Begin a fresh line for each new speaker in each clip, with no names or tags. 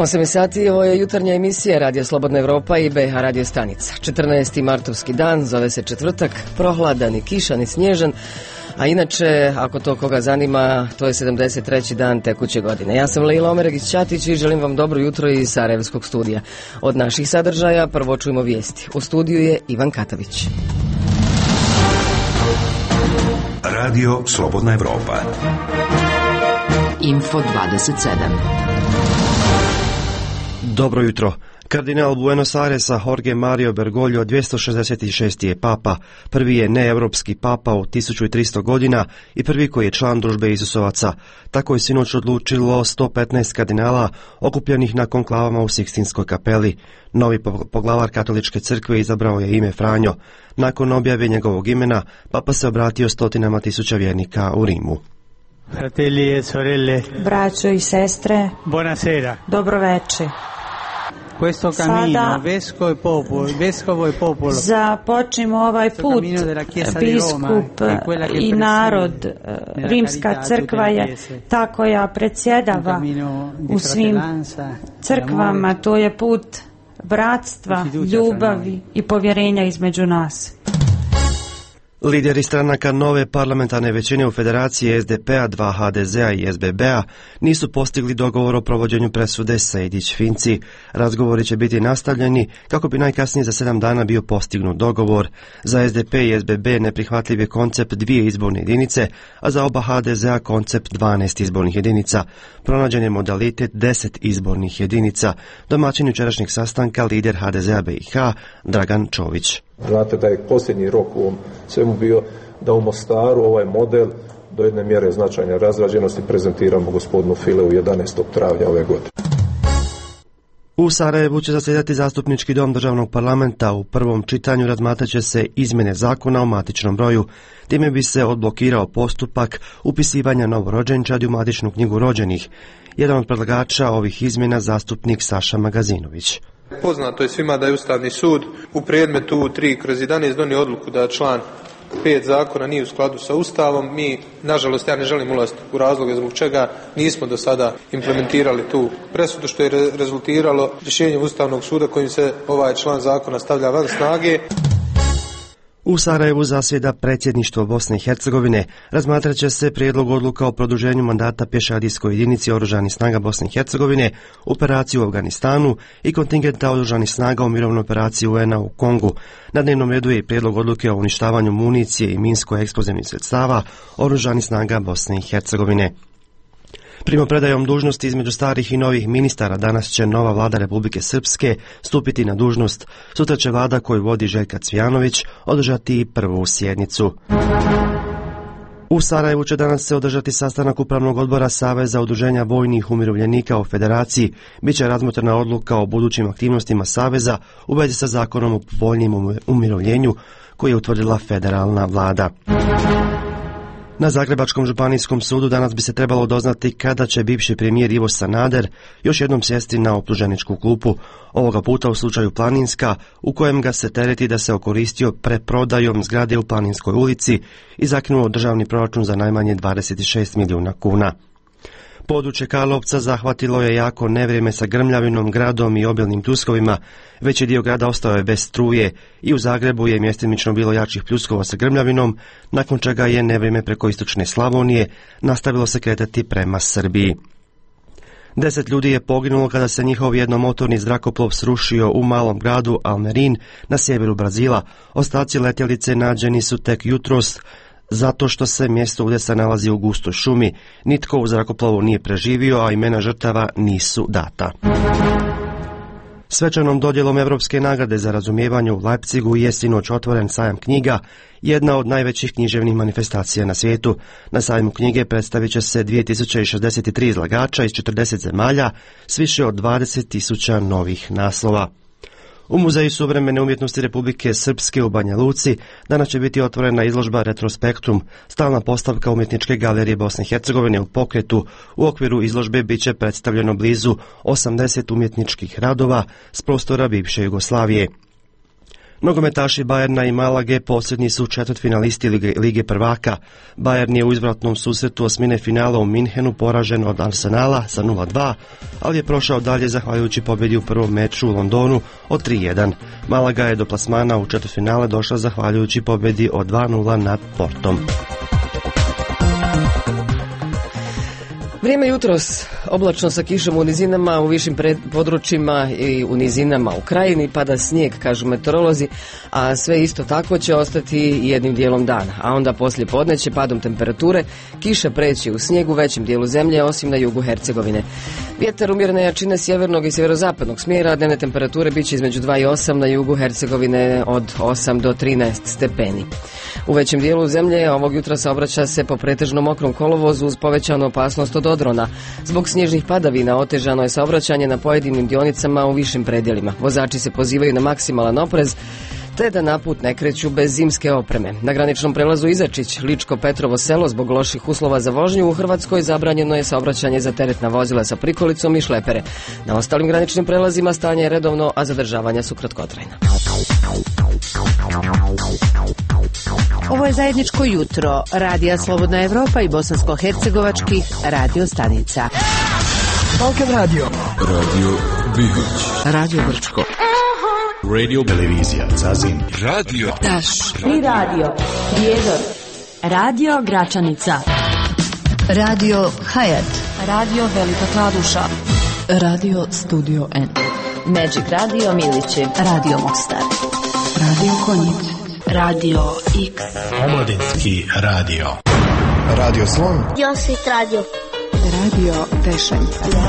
8 sati, ovo je jutarnja emisija Radio Slobodna Evropa i BH Radio stanica. 14. martovski dan, zove se četvrtak, prohladan i kišan i snježan, a inače, ako to koga zanima, to je 73. dan tekuće godine. Ja sam Leila Omeregić-Ćatić i želim vam dobro jutro iz Sarajevskog studija. Od naših sadržaja prvo čujemo vijesti. U studiju je Ivan Katavić.
Radio Slobodna Evropa.
Info 27.
Dobro jutro. Kardinal Buenos Airesa Jorge Mario Bergoglio 266. je papa, prvi je neevropski papa u 1300 godina i prvi koji je član družbe Isusovaca. Tako je sinoć odlučilo 115 kardinala okupljenih na konklavama u Sikstinskoj kapeli. Novi poglavar katoličke crkve izabrao je ime Franjo. Nakon objave njegovog imena, papa se obratio stotinama tisuća vjernika u Rimu.
Fratelli e sorelle,
braćo i sestre,
buonasera.
Dobro veče.
Questo cammino, vescovo e popolo.
Započnimo ovaj put, biskup i narod, rimska crkva je ta koja predsjedava u svim crkvama, to je put bratstva, ljubavi i povjerenja između nas.
Lideri stranaka nove parlamentarne većine u Federaciji SDP-a, 2 HDZ-a i SBB-a nisu postigli dogovor o provođenju presude Sejdić-Finci. Razgovori će biti nastavljeni kako bi najkasnije za 7 dana bio postignut dogovor. Za SDP i SBB neprihvatljiv je koncept 2 izborne jedinice, a za oba HDZ-a koncept 12 izbornih jedinica. Pronađen je modalitet 10 izbornih jedinica. Domaćin jučerašnjeg sastanka lider HDZ-a BiH Dragan Čović.
Znate da je posljednji rok u ovom svemu bio da u Mostaru ovaj model do jedne mjere značajne razrađenosti prezentiramo gospodinu Fileu 11. travnja ove godine.
U Sarajevu će zasjedati zastupnički dom državnog parlamenta. U prvom čitanju razmatrat će se izmjene zakona o matičnom broju. Time bi se odblokirao postupak upisivanja novorođenčadi u matičnu knjigu rođenih. Jedan od predlagača ovih izmjena zastupnik Saša Magazinović.
Poznato je svima da je Ustavni sud u predmetu 3/11 donio odluku da član 5 zakona nije u skladu sa Ustavom. Mi, nažalost, ja ne želim ulaziti u razloge zbog čega nismo do sada implementirali tu presudu, što je rezultiralo rješenjem Ustavnog suda kojim se ovaj član zakona stavlja van snage.
U Sarajevu zasjeda predsjedništvo Bosne i Hercegovine. Razmatrat će se prijedlog odluka o produženju mandata pješadijskoj jedinici Oružanih snaga Bosne i Hercegovine, operaciju u Afganistanu i kontingenta Oružanih snaga u mirovnoj operaciji UN-a u Kongu. Na dnevnom redu je i prijedlog odluke o uništavanju municije i minsko-eksplozivnih sredstava Oružanih snaga Bosne i Hercegovine. Primopredajom dužnosti između starih i novih ministara danas će nova vlada Republike Srpske stupiti na dužnost. Sutra će vlada koju vodi Željka Cvijanović održati prvu sjednicu. U Sarajevu će danas se održati sastanak Upravnog odbora Saveza udruženja vojnih umirovljenika u Federaciji. Biće razmotrena odluka o budućim aktivnostima Saveza u vezi sa zakonom o povoljnijem umirovljenju koji je utvrdila federalna vlada. Na Zagrebačkom županijskom sudu danas bi se trebalo doznati kada će bivši premijer Ivo Sanader još jednom sjesti na optuženičku klupu, ovoga puta u slučaju Planinska, u kojem ga se tereti da se okoristio preprodajom zgrade u Planinskoj ulici i zakinuo državni proračun za najmanje 26 milijuna kuna. Područje Karlovca zahvatilo je jako nevrijeme sa grmljavinom, gradom i obilnim pljuskovima. Veći dio grada ostao je bez struje i u Zagrebu je mjestimično bilo jačih pljuskova sa grmljavinom, nakon čega je nevrijeme preko istočne Slavonije nastavilo se kretati prema Srbiji. 10 ljudi je poginulo kada se njihov jednomotorni zrakoplov srušio u malom gradu Almerin na sjeveru Brazila. Ostaci letjelice nađeni su tek jutros, zato što se mjesto udesa nalazi u gustoj šumi. Nitko u zrakoplovu nije preživio, a imena žrtava nisu data. Svečanom dodjelom Europske nagrade za razumijevanje u Leipzigu je sinoć otvoren sajam knjiga, jedna od najvećih književnih manifestacija na svijetu. Na sajmu knjige predstavit će se 2063 izlagača iz 40 zemalja s više od 20.000 novih naslova. U Muzeju suvremene umjetnosti Republike Srpske u Banja Luci danas će biti otvorena izložba Retrospektrum, stalna postavka umjetničke galerije Bosne i Hercegovine u pokretu. U okviru izložbe bit će predstavljeno blizu 80 umjetničkih radova s prostora bivše Jugoslavije. Nogometaši Bajerna i Malage posljednji su četvrtfinalisti Lige prvaka. Bayern je u izvratnom susretu osmine finala u Minhenu poražen od Arsenala sa 0-2, ali je prošao dalje zahvaljujući pobjedi u prvom meču u Londonu od 3-1. Malaga je do plasmana u četvrtfinale došla zahvaljujući pobjedi od 2-0 nad Portom.
Vrijeme jutros oblačno sa kišom u nizinama, u višim područjima i u nizinama u krajini, pada snijeg, kažu meteorolozi, a sve isto tako će ostati jednim dijelom dana. A onda poslije podne će padom temperature kiša preći u snijeg u većem dijelu zemlje, osim na jugu Hercegovine. Vjetar umjerene jačine sjevernog i sjeverozapadnog smjera, dnevne temperature bit će između 2 i 8, na jugu Hercegovine od 8 do 13 stepeni. U većem dijelu zemlje ovog jutra saobraća se po pretežno mokrom kolovozu uz povećanu opasnost od odrona. Zbog snježnih padavina otežano je saobraćanje na pojedinim dionicama u višim predjelima. Vozači se pozivaju na maksimalan oprez te da na put ne kreću bez zimske opreme. Na graničnom prelazu Izačić, Ličko-Petrovo selo, zbog loših uslova za vožnju u Hrvatskoj zabranjeno je saobraćanje za teretna vozila sa prikolicom i šlepere. Na ostalim graničnim prelazima stanje je redovno, a zadržavanja su kratkotrajna.
Ovo je zajedničko jutro Radija Slobodna Evropa i bosansko-hercegovačkih radio stanica.
Balkan Radio, Radio Bihoć,
Radio Brčko,
Radio Televizija Zazin, Radio
Taš, i Radio Prijedor, Radio Gračanica, Radio Hayat, Radio Velika Kladuša, Radio Studio N, Magic Radio Milići, Radio Mostar, Radio Konjic, Radio X,
Omladinski radio, Radio Slon,
Josit Radio,
Radio Tešen,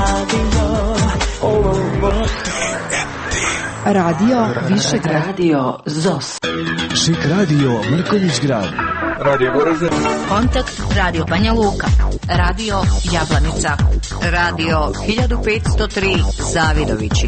Radio Višeg, Radio ZOS,
Šik Radio Mrkonjić Grad,
Radio Goražde,
Kontakt Radio Banja Luka, Radio Jablanica, Radio 1503 Zavidovići.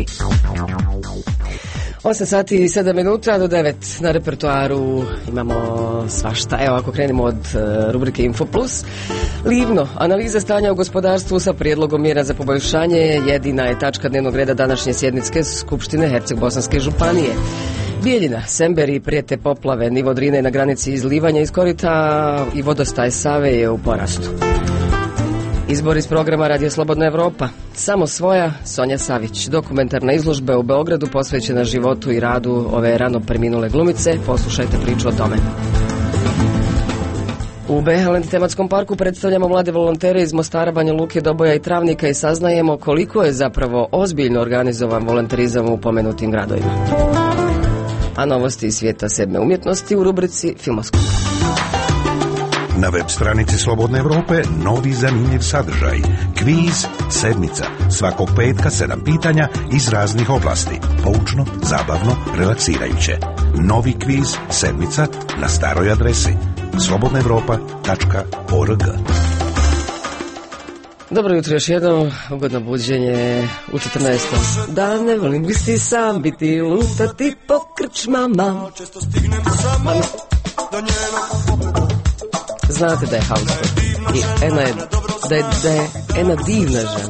8 sati i 7 minuta do 9 na repertoaru imamo svašta. Evo, ako krenemo od rubrike Info Plus. Livno, analiza stanja u gospodarstvu sa prijedlogom mjera za poboljšanje jedina je tačka dnevnog reda današnje sjednice Skupštine Herceg-Bosanske županije. Bijeljina, Semberi prijete poplave, nivo Drine na granici izlivanja iz korita i vodostaj Save je u porastu. Izbor iz programa Radio Slobodna Evropa. Samo svoja, Sonja Savić. Dokumentarna izložba u Beogradu posvećena životu i radu ove rano preminule glumice. Poslušajte priču o tome. U BH tematskom parku predstavljamo mlade volontere iz Mostara, Banja Luke, Doboja i Travnika i saznajemo koliko je zapravo ozbiljno organizovan volonterizam u pomenutim gradovima. A novosti iz svijeta sedme umjetnosti u rubrici Filmoskop.
Na web stranici Slobodne Evrope novi zanimljiv sadržaj. Kviz sedmica. Svakog petka 7 pitanja iz raznih oblasti. Poučno, zabavno, relaksirajuće. Novi kviz sedmica na staroj adresi slobodnaevropa.org.
Dobro jutro još jednom, ugodno buđenje u 14. Da ne volim biti sam, biti lutati po krčmama. Znate da je Hauser i da je Ena divna žena.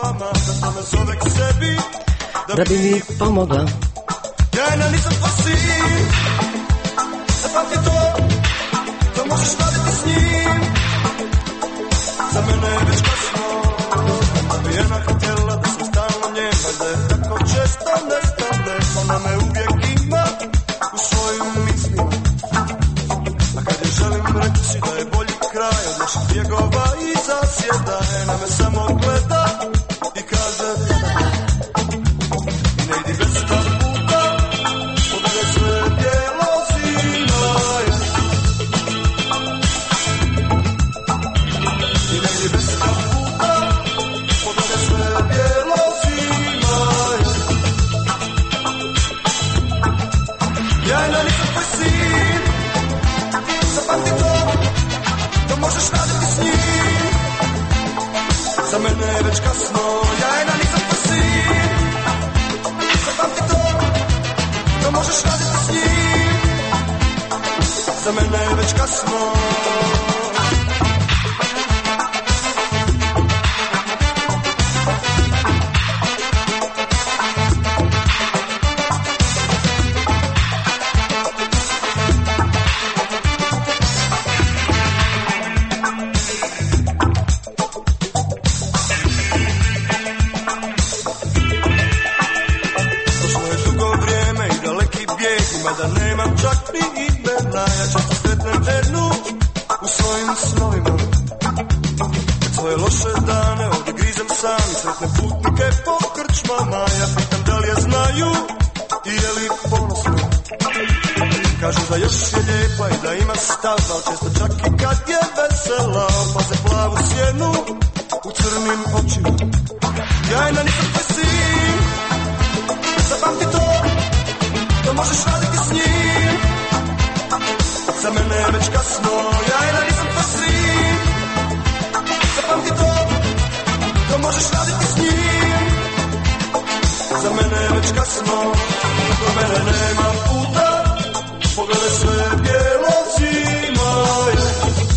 Da bi mi pomogla.
Ja nisam posin, zapamti to možeš raditi s njim. Za mene je već kasno, da bi Ena htjela da sam stalno njen, valjda je tako često nestane, ona me uvijek ima u svojim mislima. A kad je želim reći da je bolji kraj od naših bjegova i zasjeda, Ena me samo gleda i kaže i ne idi već ta puta, odgde sve bijelo zima je. I ne idi već ta puta, odgde sve bijelo zima je. Ja Ena nisam tvoj sin, zapamti to možeš raditi s njim. Za mene je već kasno, ja Ena nisam tvoj sin. Zapamti to možeš raditi s njim. Za mene je već kasno. mada nemam čak ni imena. Ja često sretnem Enu u svojim snovima, kad svoje loše dane ovdje grizem sam. Sretnem putnike po krčmama, ja pitam da li je znaju i je li ponosno. Kažu da još je lijepa i da ima stav, al često čak i kad je vesela opaze plavu sjenu u crnim očima. Ja je na nisam tvoj sin, zapamti to možeš raditi s njim. Za mene je već kasno, ja je na nisam tvoj sin, zapamti to možeš raditi s njim. Za mene je već kasno, do mene nema puta. Pogledaj sve bijelo zima je.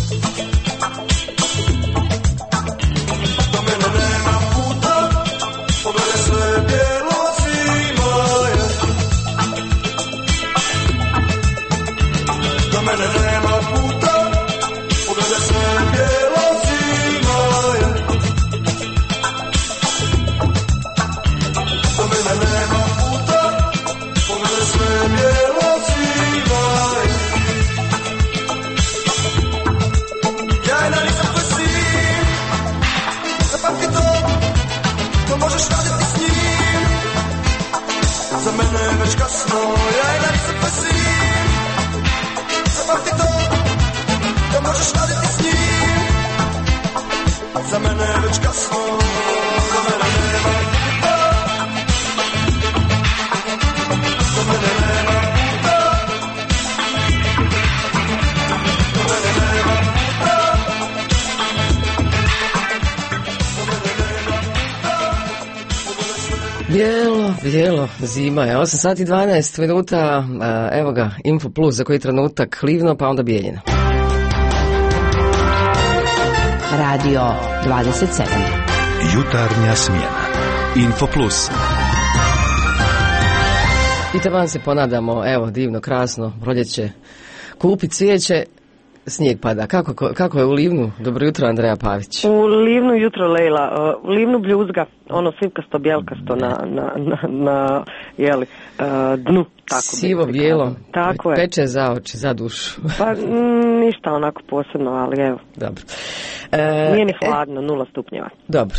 Do mene nema puta. Pogledaj sve bijelo zima je. Do mene nema puta. Pogledaj sve bijelo zima je. Do mene nema puta. Pogledaj sve bijelo zima. Ja je na nisam tvoj sin, zapamti to možeš raditi s njim. Za mene je već kasno, ja je na nisam tvoj sin, zapamti to možeš raditi s njim. Za mene je već kasno, do mene nema puta. Do mene nema puta. Do mene nema puta. Do mene nema puta.
Bijelo, zima je. 8 sati 12 minuta, evo ga, Info Plus, za koji trenutak Livno, pa onda Bijeljina.
Radio 27.
Jutarnja smjena. Info Plus.
I taman se ponadamo, evo, divno, krasno, proljeće, kupi cvijeće, snijeg pada. Kako je u Livnu? Dobro jutro, Andreja Pavić.
U Livnu jutro, Lejla. U Livnu bljuzga, ono sivkasto, bjelkasto na jeli, dnu. Tako
sivo, bijelo,
tako
peče za oči, za dušu.
Pa ništa onako posebno, ali evo.
Dobro.
Nije ni hladno, 0 stupnjeva.
Dobro,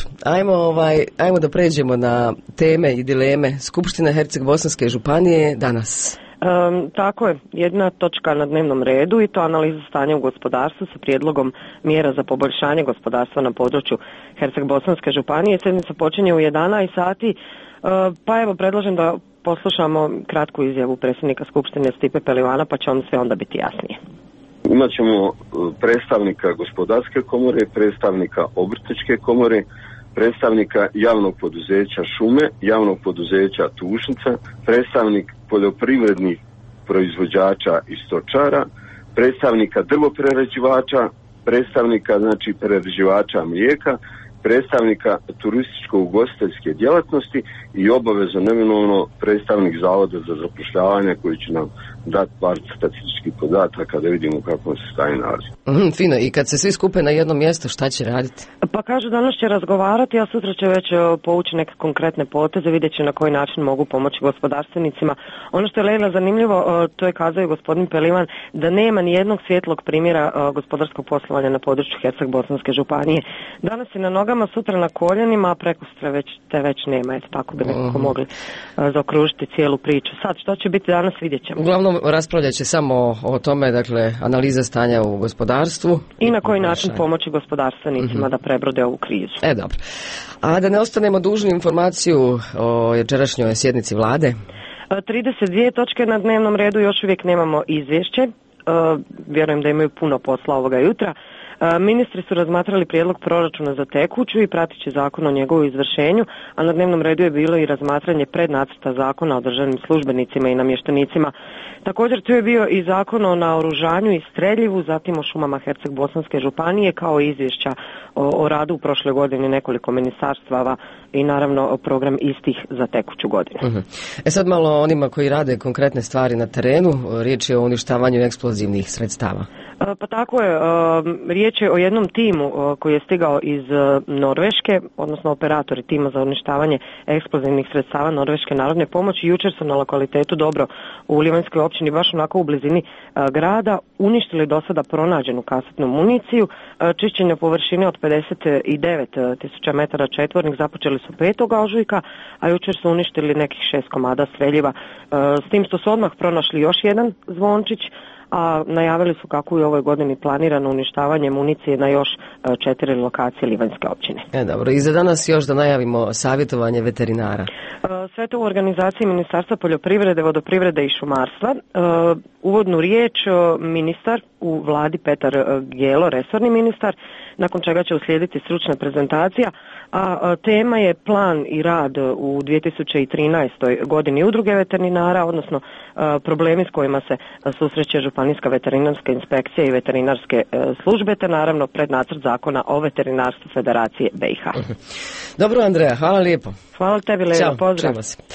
ajmo da pređemo na teme i dileme Skupštine Herceg-Bosanske županije danas.
Tako je, jedna točka na dnevnom redu i to analiza stanja u gospodarstvu sa prijedlogom mjera za poboljšanje gospodarstva na području Herceg-Bosanske županije. Sjednica počinje u 11 sati, pa evo predlažem da poslušamo kratku izjavu predsjednika Skupštine Stipe Pelivana, pa će vam sve onda biti jasnije.
Imat ćemo predstavnika gospodarske komore, predstavnika obrtničke komore, predstavnika javnog poduzeća Šume, javnog poduzeća Tušnica, predstavnik poljoprivrednih proizvođača i stočara, predstavnika drvoprerađivača, predstavnika prerađivača mlijeka, predstavnika turističko-ugostiteljske djelatnosti i obavezno neminovno predstavnik Zavoda za zapošljavanje koji će nam dati par statističkih podataka da vidimo kako se staje nalazi.
Fino, i kad se svi skupe na jedno mjesto, šta će raditi?
Pa kažu danas će razgovarati, a sutra će već povući neke konkretne poteze, vidjet će na koji način mogu pomoći gospodarstvenicima. Ono što je, Lejla, zanimljivo, to je kazao i gospodin Pelivan, da nema ni jednog svjetlog primjera gospodarskog poslovanja na području Herceg-Bosanske županije. Danas je na nogama, sutra na koljenima, a prekosutra već nema. Eto, tako bi nekako mogli zaokružiti cijelu priču. Sad, što će biti danas, vidjet ćemo.
Uglavnom, raspravljat će samo o tome, dakle, analiza stanja u gospodarstvu.
I na koji način pomoći gospodarstvenicima da prebrode ovu krizu.
Dobro. A da ne ostanemo dužni informaciju o jučerašnjoj sjednici vlade?
32 točke na dnevnom redu, još uvijek nemamo izvješće. Vjerujem da imaju puno posla ovoga jutra. Ministri su razmatrali prijedlog proračuna za tekuću i pratit će zakon o njegovu izvršenju, a na dnevnom redu je bilo i razmatranje prednacrta zakona o državnim službenicima i namještenicima. Također tu je bio i zakon o naoružanju i streljivu, zatim o šumama Herceg-Bosanske županije, kao i izvješća o radu u prošle godine nekoliko ministarstava i naravno program istih za tekuću godinu.
Sad malo onima koji rade konkretne stvari na terenu, riječ je o uništavanju eksplozivnih sredstava.
Pa tako je, riječ je o jednom timu koji je stigao iz Norveške, odnosno operatori tima za uništavanje eksplozivnih sredstava Norveške narodne pomoći. Jučer su na lokalitetu Dobro u Livanjskoj općini, baš onako u blizini grada, uništili do sada pronađenu kasetnu municiju. Čišćenje površine od 59.000 metara četvornih započeli su 5. ožujka, a jučer su uništili nekih 6 komada streljiva. S tim što su odmah pronašli još jedan zvončić, a najavili su kako je u ovoj godini planirano uništavanje municije na još 4 lokacije Livanjske općine.
Dobro, i za danas još da najavimo savjetovanje veterinara.
Sve to u organizaciji Ministarstva poljoprivrede, vodoprivrede i šumarstva. Uvodnu riječ ministar u vladi Petar Gelo, resorni ministar, nakon čega će uslijediti stručna prezentacija, a tema je plan i rad u 2013. godini udruge veterinara, odnosno problemi s kojima se susreće Županijska veterinarska inspekcija i veterinarske službe, te naravno prednacrt zakona o veterinarstvu Federacije BiH.
Dobro, Andreja, hvala lijepo.
Hvala tebi, Leo, pozdrav.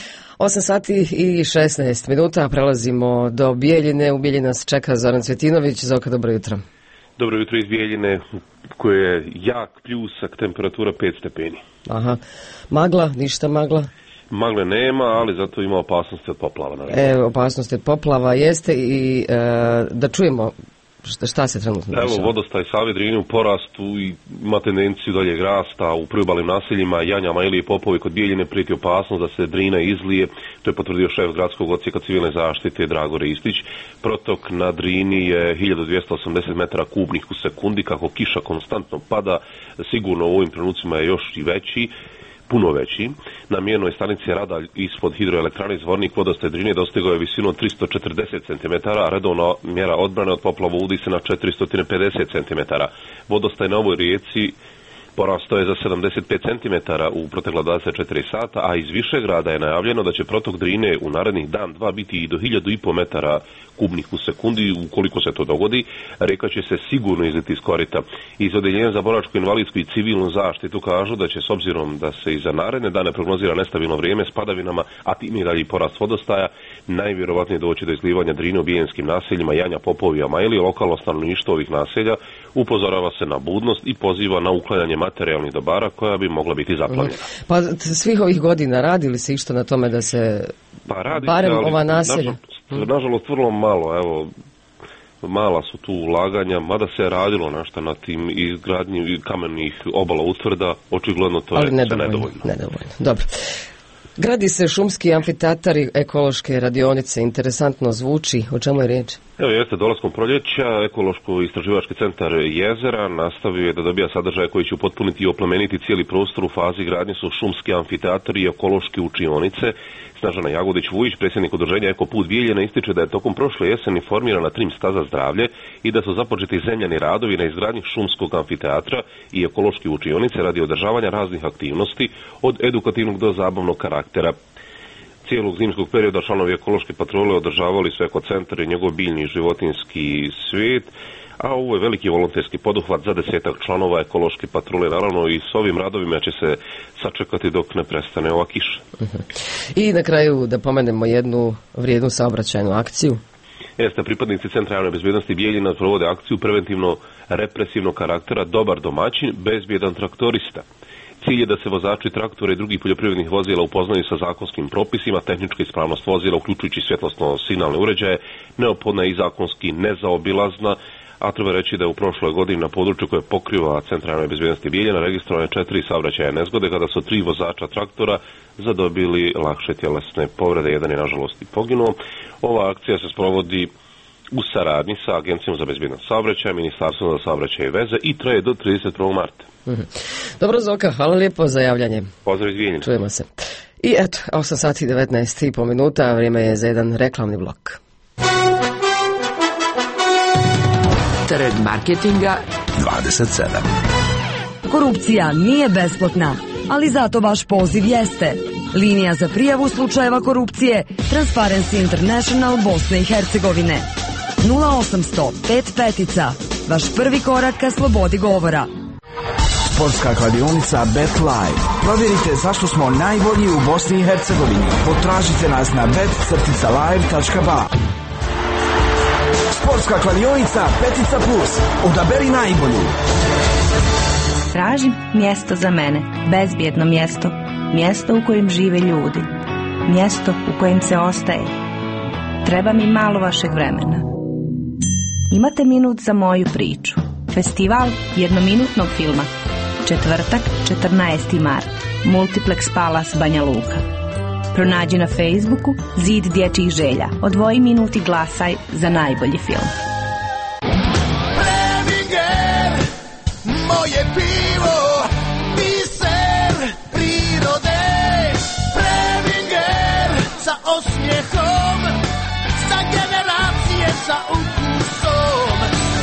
8 sati i 16 minuta, prelazimo do Bijeljine. U Bijeljini nas čeka Zoran Cvjetinović. Zoka, dobro jutro.
Dobro jutro iz Bijeljine, koje je jak pljusak, temperatura 5 stepeni.
Aha, magla, ništa magla?
Magle nema, ali zato ima opasnosti od poplava.
Opasnosti od poplava jeste i da čujemo šta se trenutno dešava.
Evo, vodostaj Save Drine u porastu i ima tendenciju daljeg rasta u priobalnim naseljima Janjama, Ilije i Popovi kod Bijeljine prijeti opasnost da se Drina izlije. To je potvrdio šef gradskog odsjeka civilne zaštite Drago Ristić. Protok na Drini je 1280 metara kubnih u sekundi. Kako kiša konstantno pada, sigurno u ovim trenucima je još i veći, puno veći. Na mjernoj stanici rada ispod hidroelektrane Zvornik vodostaj Drine dostigao je visinu od 340 cm, a redovna mjera odbrane od poplava uvodi se na 450 cm. Vodostaj na ovoj rijeci porastao je za 75 cm u protekla 24 sata, a iz Višegrada je najavljeno da će protok Drine u narednih dan, dva biti i do 1500 metara kubnih u sekundi. Ukoliko se to dogodi, rijeka će se sigurno izliti iz korita. Iz Odjeljenja za boračku, invalidsku i civilnu zaštitu kažu da će, s obzirom da se i za naredne dane prognozira nestabilno vrijeme s padavinama, a tim i dalje porast vodostaja, najvjerovatnije doći do izlivanja Drine u bijeljenskim naseljima Janja, Popovi, Ili. Lokalno stanovništvo ovih naselja upozorava se na budnost i poziva na uklanjanje materijalnih dobara koja bi mogla biti zaplavljena.
Pa svih ovih godina radi li se išto na tome da se barem ova naselja?
Nažalost, vrlo malo, evo, mala su tu ulaganja, mada se je radilo nešto na tim izgradnji kamenih obala utvrda, očigledno to je nedovoljno.
Dobro. Gradi se šumski amfiteatar i ekološke radionice. Interesantno zvuči. O čemu je riječ?
Evo jeste, dolaskom proljeća Ekološko-istraživački centar Jezera nastavio je da dobija sadržaje koji će upotpuniti i oplemeniti cijeli prostor. U fazi gradnje su šumski amfiteatar i ekološke učionice. Snežana Jagodić-Vujić, predsjednik udruženja Ekoput Bijeljina, ističe da je tokom prošle jeseni formirana trim staza zdravlje i da su započeti zemljani radovi na izgradnji šumskog amfiteatra i ekološke učionice radi održavanja raznih aktivnosti od edukativnog do zabavnog karaktera. Cijelog zimskog perioda članovi ekološke patrole održavali su ekocentar i njegov biljni i životinjski svijet, a ovo je veliki volonterski poduhvat za 10 članova ekološke patrole. Naravno i s ovim radovima će se sačekati dok ne prestane ova kiša.
I na kraju da pomenemo jednu vrijednu saobraćajnu akciju.
Jeste, pripadnici Centra javne bezbjednosti Bijeljina provode akciju preventivno-represivnog karaktera Dobar domaćin, bezbjedan traktorista. Cilj je da se vozači traktora i drugih poljoprivrednih vozila upoznaju sa zakonskim propisima. Tehnička ispravnost vozila, uključujući svjetlosno-signalne uređaje, neophodna je i zakonski nezaobilazna, a treba reći da je u prošloj godini na području koje pokriva Centar javne bezbjednosti Bijeljina registrovane 4 saobraćajne nezgode kada su 3 vozača traktora zadobili lakše tjelesne povrede. Jedan je nažalost i poginuo. Ova akcija se sprovodi u saradnji sa Agencijom za bezbjednost saobraćaja, Ministarstvom za saobraćaj i veze i traje do 31. marta.
Dobro, Zoka, hvala lijepo za javljanje.
Pozdrav iz Bijeljine.
Čujemo se. I eto, 8 sati i 19,5 minuta, vrijeme je za jedan reklamni blok.
Trg marketinga
27.
Korupcija nije besplatna, ali zato vaš poziv jeste. Linija za prijavu slučajeva korupcije Transparency International Bosne i Hercegovine. 0800 55, vaš prvi korak ka slobodi govora.
Sportska kladionica BetLive. Provjerite zašto smo najbolji u Bosni i Hercegovini. Potražite nas na bet-live.ba. Sportska kladionica Petica Plus. Odaberi najbolju.
Tražim mjesto za mene, bezbjedno mjesto, mjesto u kojem žive ljudi, mjesto u kojem se ostaje. Treba mi malo vašeg vremena. Imate minut za moju priču. Festival jednominutnog filma. Četvrtak, 14. mart. Multiplex Palace, Banja Luka. Pronađi na Facebooku Zid dječjih želja. Odvoji minut i glasaj za najbolji film.
Preminger, moje pivo, biser prirode. Preminger, sa osmijehom, za generacije, sa ukusom.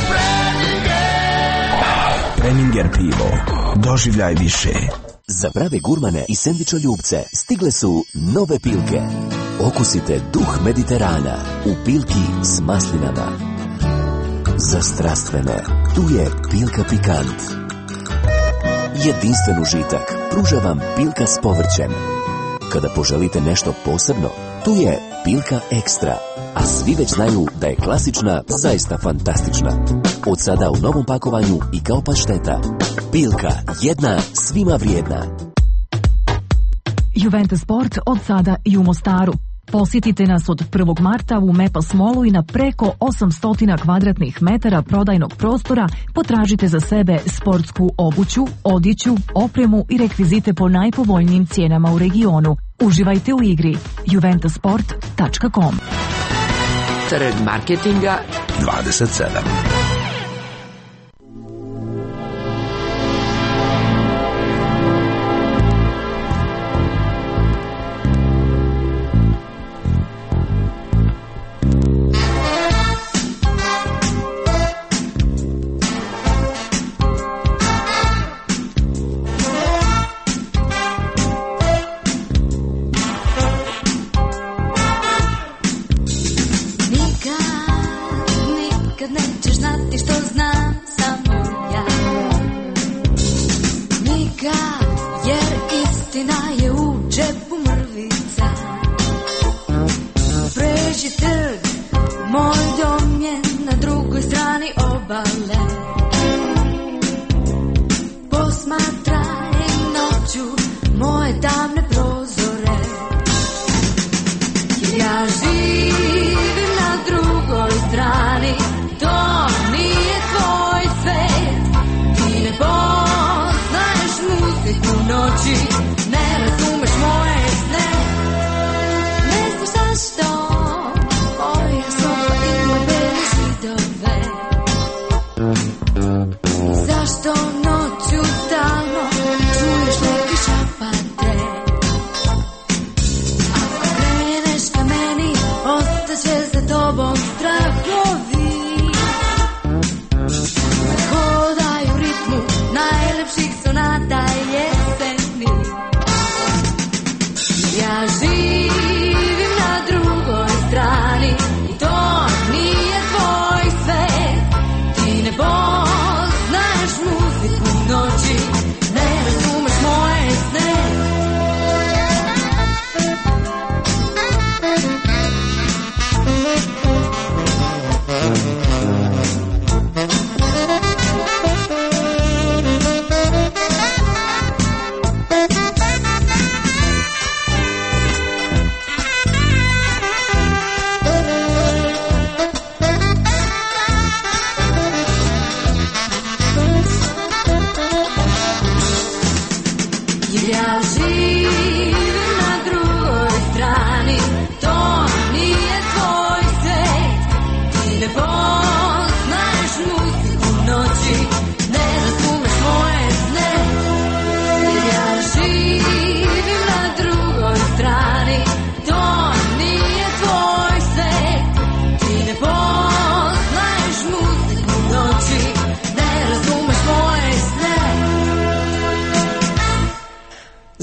Preminger pivo. Doživljaj više.
Za prave gurmane i sendvičoljubce stigle su nove pilke. Okusite duh Mediterana u pilki s maslinama. Za strastvene, tu je pilka pikant. Jedinstven užitak pruža vam pilka s povrćem. Kada poželite nešto posebno, tu je pilka ekstra. A svi već znaju da je klasična zaista fantastična. Od sada u novom pakovanju i kao pašteta. Pilka, jedna, svima vrijedna.
Juventus Sport od sada i u Mostaru. Posjetite nas od 1. marta u Mepas Mallu i na preko 800 kvadratnih metara prodajnog prostora potražite za sebe sportsku obuću, odjeću, opremu i rekvizite po najpovoljnijim cijenama u regionu. Uživajte u igri. juventusport.com.
Trg marketinga
27.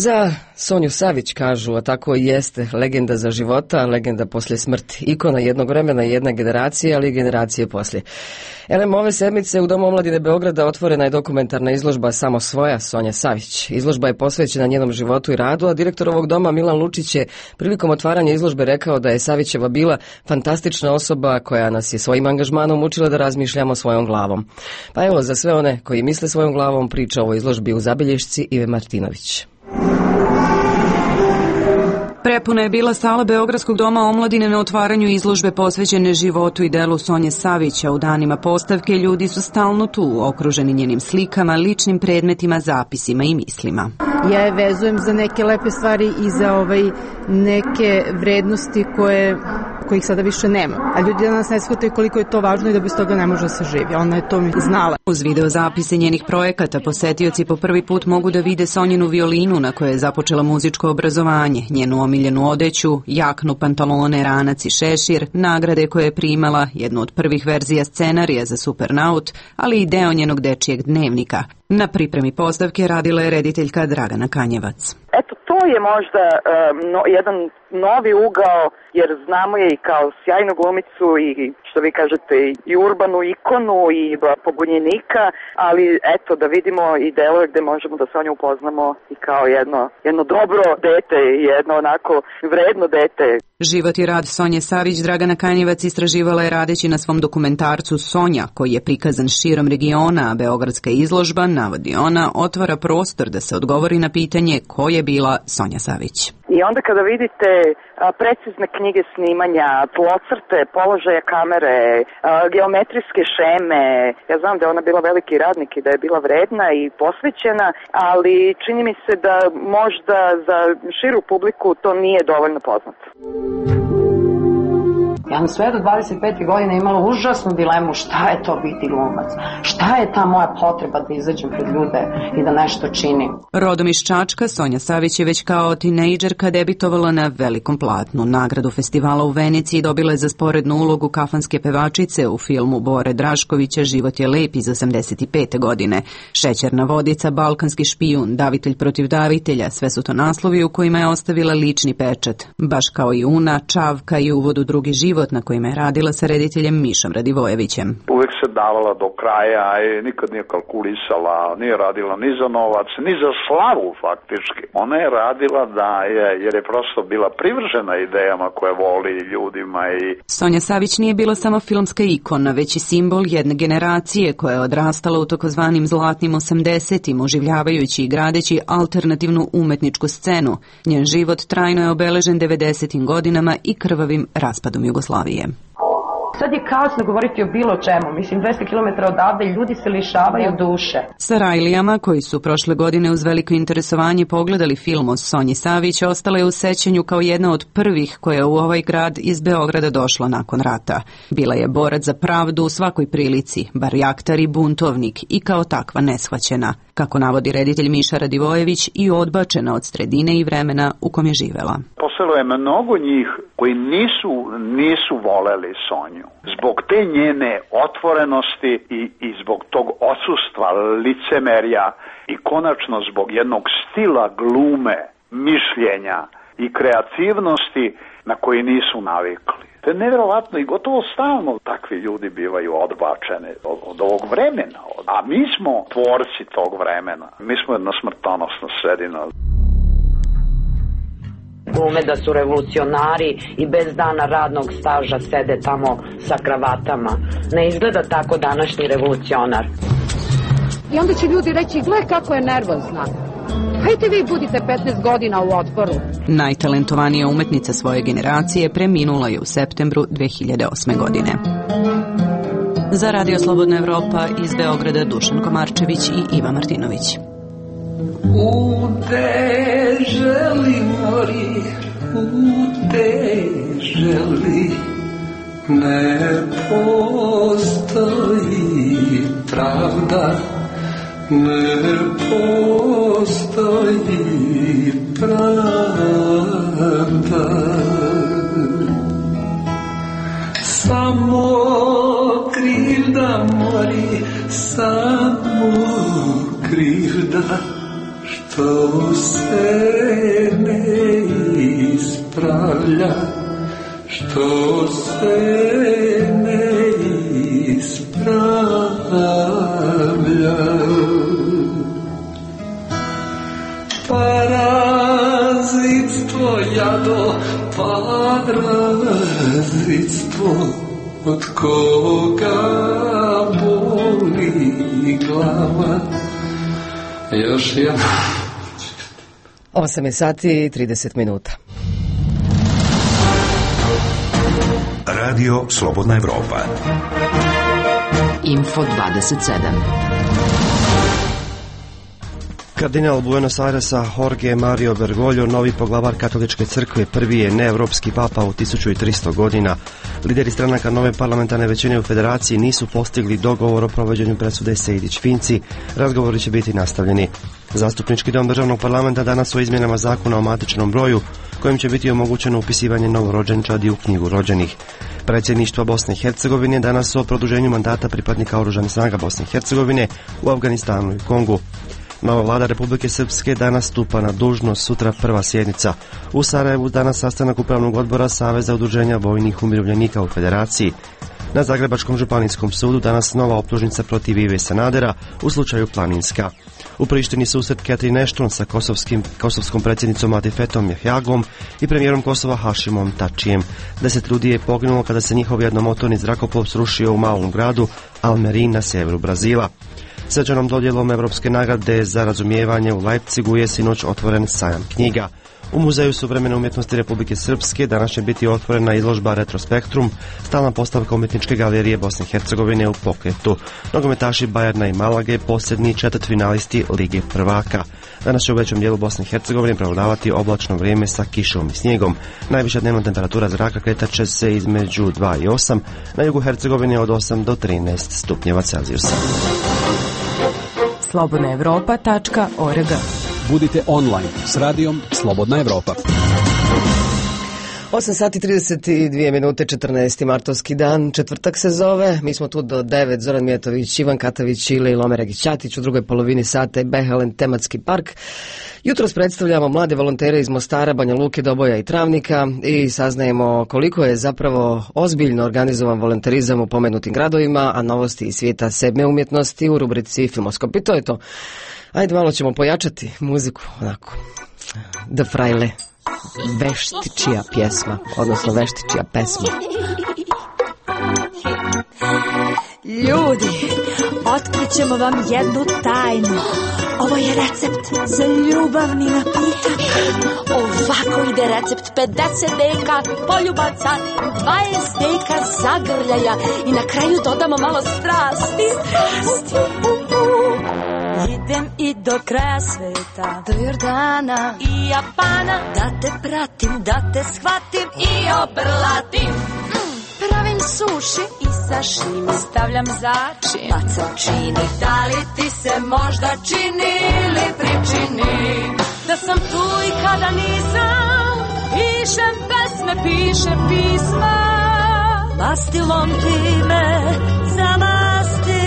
Za Sonju Savić kažu, a tako i jeste, legenda za života, legenda poslije smrti, ikona jednog vremena i jedne generacije, ali i generacije poslije. Elem, ove sedmice u Domu omladine Beograda otvorena je dokumentarna izložba Samo svoja Sonja Savić. Izložba je posvećena njenom životu i radu, a direktor ovog doma Milan Lučić je prilikom otvaranja izložbe rekao da je Savićeva bila fantastična osoba koja nas je svojim angažmanom učila da razmišljamo svojom glavom. Pa evo, za sve one koji misle svojom glavom, priča o ovoj izložbi u zabilješci Ive Martinović.
Prepuna je bila sala Beogradskog doma omladine na otvaranju izložbe posvećene životu i delu Sonje Savića. U danima postavke ljudi su stalno tu, okruženi njenim slikama, ličnim predmetima, zapisima i mislima.
Ja je vezujem za neke lepe stvari i za neke vrednosti kojih sada više nema. A ljudi danas ne shvataju koliko je to važno i da bez toga ne može da se živi. Ona je to mi znala.
Uz video zapise njenih projekata posetioci po prvi put mogu da vide Sonjinu violinu na kojoj je započela muzičko obrazovanje, njenu omiljenu odeću, jaknu, pantalone, ranac i šešir, nagrade koje je primala, jednu od prvih verzija scenarija za Supernaut, ali i deo njenog dečijeg dnevnika. Na pripremi postavke radila je rediteljka Dragana Kanjevac.
Eto, to je možda jedan novi ugao, jer znamo je i kao sjajnu glumicu i, što vi kažete, i urbanu ikonu i pobunjenika, ali eto, da vidimo i delove gde možemo da Sonju upoznamo i kao jedno dobro dete i jedno onako vredno dete.
Život i rad Sonje Savić Dragana Kanjevac istraživala je radeći na svom dokumentarcu Sonja, koji je prikazan širom regiona, a beogradska izložba, navodi ona, otvara prostor da se odgovori na pitanje ko je bila Sonja Savić.
I onda kada vidite precizne knjige snimanja, tlocrte, položaja kamere, geometrijske šeme, ja znam da je ona bila veliki radnik i da je bila vredna i posvećena, ali čini mi se da možda za širu publiku to nije dovoljno poznato.
Ja sam sve do 25. godine imala užasnu dilemu šta je to biti glumac, šta je ta moja potreba da izađem pred ljude i da nešto činim.
Rodom iz Čačka, Sonja Savić je već kao tinejdžerka debitovala na velikom platnu. Nagradu festivala u Veneciji dobila je za sporednu ulogu kafanske pevačice u filmu Bore Draškovića Život je lep iz 85. godine. Šećerna vodica, Balkanski špijun, Davitelj protiv davitelja, sve su to naslovi u kojima je ostavila lični pečat. Baš kao i Una, Čavka i Uvod u drugi život, na kojima je radila sa rediteljem Mišom Radivojevićem.
Uvek se davala do kraja i nikad nije kalkulisala, nije radila ni za novac, ni za slavu faktički. Ona je radila jer je prosto bila privržena idejama koje voli ljudima.
Sonja Savić nije bila samo filmska ikona, već i simbol jedne generacije koja je odrastala u takozvanim zlatnim 80-im, oživljavajući i gradeći alternativnu umetničku scenu. Njen život trajno je obeležen 90-im godinama i krvavim raspadom Jugoslavije.
Sad je kasno govoriti o bilo čemu. Mislim, 200 km odavde ljudi se lišavaju duše.
Sa Rajlijama, koji su prošle godine uz veliko interesovanje pogledali film o Sonji Savić, ostala je u sećanju kao jedna od prvih koja je u ovaj grad iz Beograda došla nakon rata. Bila je borac za pravdu u svakoj prilici, barjaktar i buntovnik i kao takva neshvaćena. Kako navodi reditelj Miša Radivojević, i odbačena od sredine i vremena u kom je živela.
Postojalo je mnogo njih koji nisu voleli Sonju. Zbog te njene otvorenosti i zbog tog odsustva licemerja i konačno zbog jednog stila glume, mišljenja i kreativnosti na koji nisu navikli. To je nevjerovatno i gotovo stalno takvi ljudi bivaju odbačeni od ovog vremena. A mi smo tvorci tog vremena. Mi smo jedna smrtonosna sredina.
Glume da su revolucionari i bez dana radnog staža sede tamo sa kravatama. Ne izgleda tako današnji revolucionar.
I onda će ljudi reći, gle kako je nervozna. Hajde vi budite 15 godina u otporu.
Najtalentovanija umetnica svoje generacije preminula je u septembru 2008. godine. Za Radio Slobodna Evropa iz Beograda Dušan Komarčević i Iva Martinović.
U deželi mori, u deželi ne postoji pravda, ne postoji pravda. Samo krivda mori, samo krivda,
što se ne ispravlja, što se ne ispravlja. Parazitstvo, jado, parazitstvo, od koga boli glava. Još jedno.
8 sati i 30 minuta.
Radio Slobodna Evropa.
Info 27.
Kardinal Buenos Airesa Jorge Mario Bergoglio, novi poglavar katoličke crkve, prvi je neevropski papa u 1300 godina. Lideri stranaka nove parlamentarne većine u federaciji nisu postigli dogovor o provođenju presude Sejdić-Finci. Razgovori će biti nastavljeni. Zastupnički dom državnog parlamenta danas o izmjenama zakona o matičnom broju, kojim će biti omogućeno upisivanje novorođenčadi u knjigu rođenih. Predsjedništvo Bosne i Hercegovine danas o produženju mandata pripadnika oružanih snaga Bosne i Hercegovine u Afganistanu i Kongu. Nova vlada Republike Srpske danas stupa na dužnost, sutra prva sjednica. U Sarajevu danas sastanak upravnog odbora Saveza udruženja vojnih umirovljenika u Federaciji. Na Zagrebačkom županijskom sudu danas nova optužnica protiv Ive Sanadera u slučaju Planinska. U Prištini susret Catherine Ashton sa kosovskom predsjednicom Atifetom Jahjagom i premijerom Kosova Hašimom Tačijem. 10 ljudi je poginulo kada se njihov jednomotorni zrakoplov srušio u malom gradu Almerin na sjeveru Brazila. Svečanom dodjelom Evropske nagrade za razumijevanje u Leipzigu je sinoć otvoren sajam knjiga. U Muzeju suvremene umjetnosti Republike Srpske danas će biti otvorena izložba Retrospektrum, stalna postavka umjetničke galerije Bosne i Hercegovine u pokretu. Nogometaši Bajerna i Malage posljednji četvrtfinalisti Lige prvaka. Danas će u većem dijelu Bosne i Hercegovine prevladavati oblačno vrijeme sa kišom i snijegom. Najviša dnevna temperatura zraka kretat će se između 2 i 8, na jugu Hercegovine od 8 do 13 stupnjeva Celzijusa.
slobodnaevropa.org.
Budite online s radijom Slobodna Evropa.
8 sati 32 minute, 14. martovski dan, četvrtak se zove. Mi smo tu do 9, Zoran Mijatović, Ivan Katavić, Čile i Lomeragić Ćatić. U drugoj polovini sata je Behelen tematski park. Jutros predstavljamo mlade volontere iz Mostara, Banja Luke, Doboja i Travnika i saznajemo koliko je zapravo ozbiljno organizovan volonterizam u pomenutim gradovima, a novosti iz svijeta sedme umjetnosti u rubrici Filmoskop. I to je to. Ajde, malo ćemo pojačati muziku, onako. The Frajle, veštičija pjesma, odnosno veštičija pesma.
Ljudi, otkrićemo vam jednu tajnu. Ovo je recept za ljubavni napitak. Ovako ide recept: 50 deka poljubaca, 20 deka zagrljaja i na kraju dodamo malo strasti. Idem i do kraja sveta, do Jordana i Japana, da te pratim, da te shvatim i obrlatim. Pravim suši i sašimi, stavljam začin, bacam čini. Da li ti se možda čini ili pričini da sam tu i kada nisam? Pišem pesme, pišem pisma, mastilom ti me zamasti.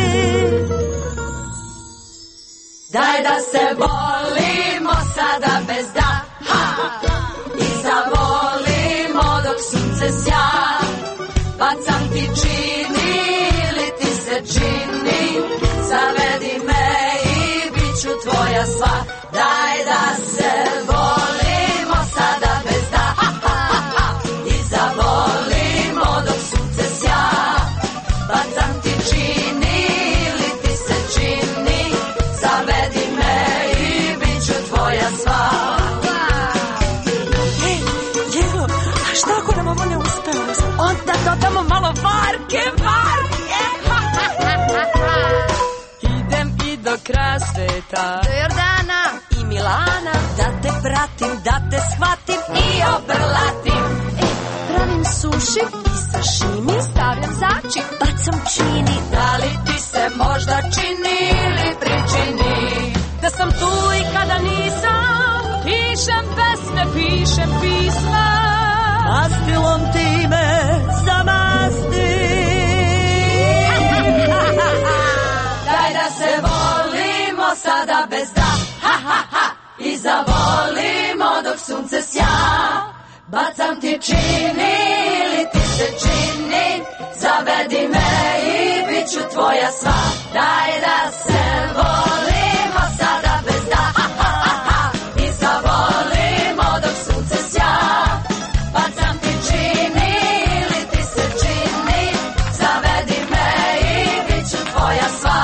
Daj da se volimo sada bez daha i zavolimo dok sunce sja. Bacam ti čini ili ti se čini, zavedi me i bit ću tvoja sva. Daj da se volimo sada bez daha i zavolimo dok sunce sja. Bacam ti čini ili ti se čini, zavedi me i bit ću tvoja sva. Hej, Jelo, a šta ako nam ovo ne uspeva? Onda dodamo malo varke. Idem i do kraja sveta, do Jordana i Milana, da te pratim, da te shvatim i obrlatim. Pravim suši i sašimi, stavljam začin, bacam čini. Da li ti se možda čini ili pričini da sam tu i kada nisam? Pišem pesme, pišem pisma, mastilom ti me zamasti. Daj da se volimo sada bez da, ha ha ha. zavolimo dok sunce sja. Bacam ti čini ili ti se čini, zavedi me i bit ću tvoja sva. Daj da se volimo sada bez da, ha, ha, ha, ha. I zavolimo dok sunce sja. Bacam ti čini ili ti se čini, zavedi me i bit ću tvoja sva.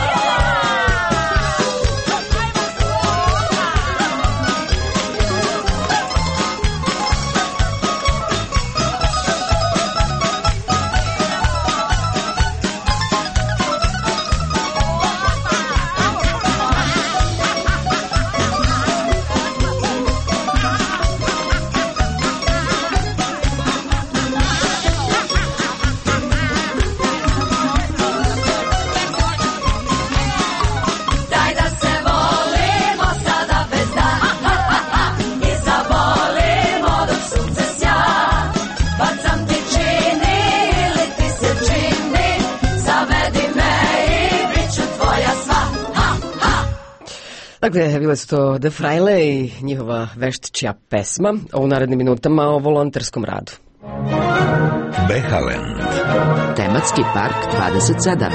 Dakle, bile su to The Frajle i njihova veštičja pesma. U narednim minutama o volonterskom radu.
Behalend.
Tematski park 27.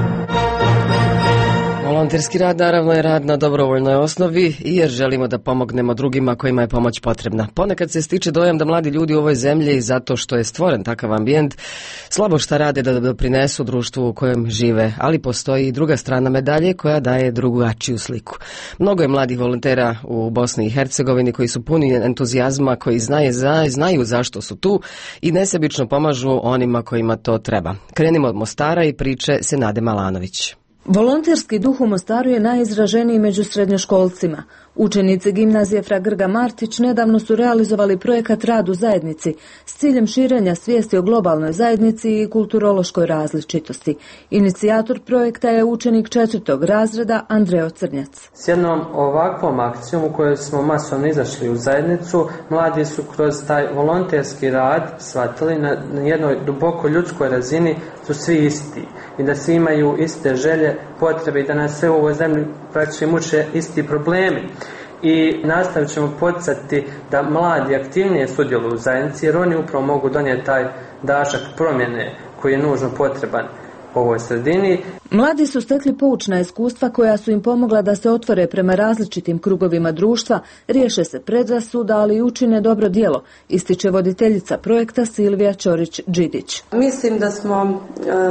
Volonterski rad naravno je rad na dobrovoljnoj osnovi i jer želimo da pomognemo drugima kojima je pomoć potrebna. Ponekad se stiče dojam da mladi ljudi u ovoj zemlji, zato što je stvoren takav ambijent, slabo šta rade da doprinesu društvu u kojem žive, ali postoji i druga strana medalje koja daje drugačiju sliku. Mnogo je mladih volontera u Bosni i Hercegovini koji su puni entuzijazma, koji znaju zašto su tu i nesebično pomažu onima kojima to treba. Krenimo od Mostara i priče Senade Malanović.
Volonterski duh u Mostaru je najizraženiji među srednjoškolcima. Učenici gimnazije Fra Grga Martić nedavno su realizovali projekat Rad u zajednici s ciljem širenja svijesti o globalnoj zajednici i kulturološkoj različitosti. Inicijator projekta je učenik 4. razreda Andrejo Crnjac.
S jednom ovakvom akcijom u kojoj smo masovno izašli u zajednicu, mladi su kroz taj volonterski rad shvatili na jednoj duboko ljudskoj razini su svi isti i da svi imaju iste želje, potrebe i da nas sve u ovoj zemlji praktički muče isti problemi. I nastavit ćemo poticati da mladi aktivnije sudjeluju u zajednici jer oni upravo mogu donijeti taj dašak promjene koji je nužno potreban u ovoj sredini.
Mladi su stekli poučna iskustva koja su im pomogla da se otvore prema različitim krugovima društva, riješe se predrasuda, ali i učine dobro djelo, ističe voditeljica projekta Silvija Ćorić-Đidić.
Mislim da smo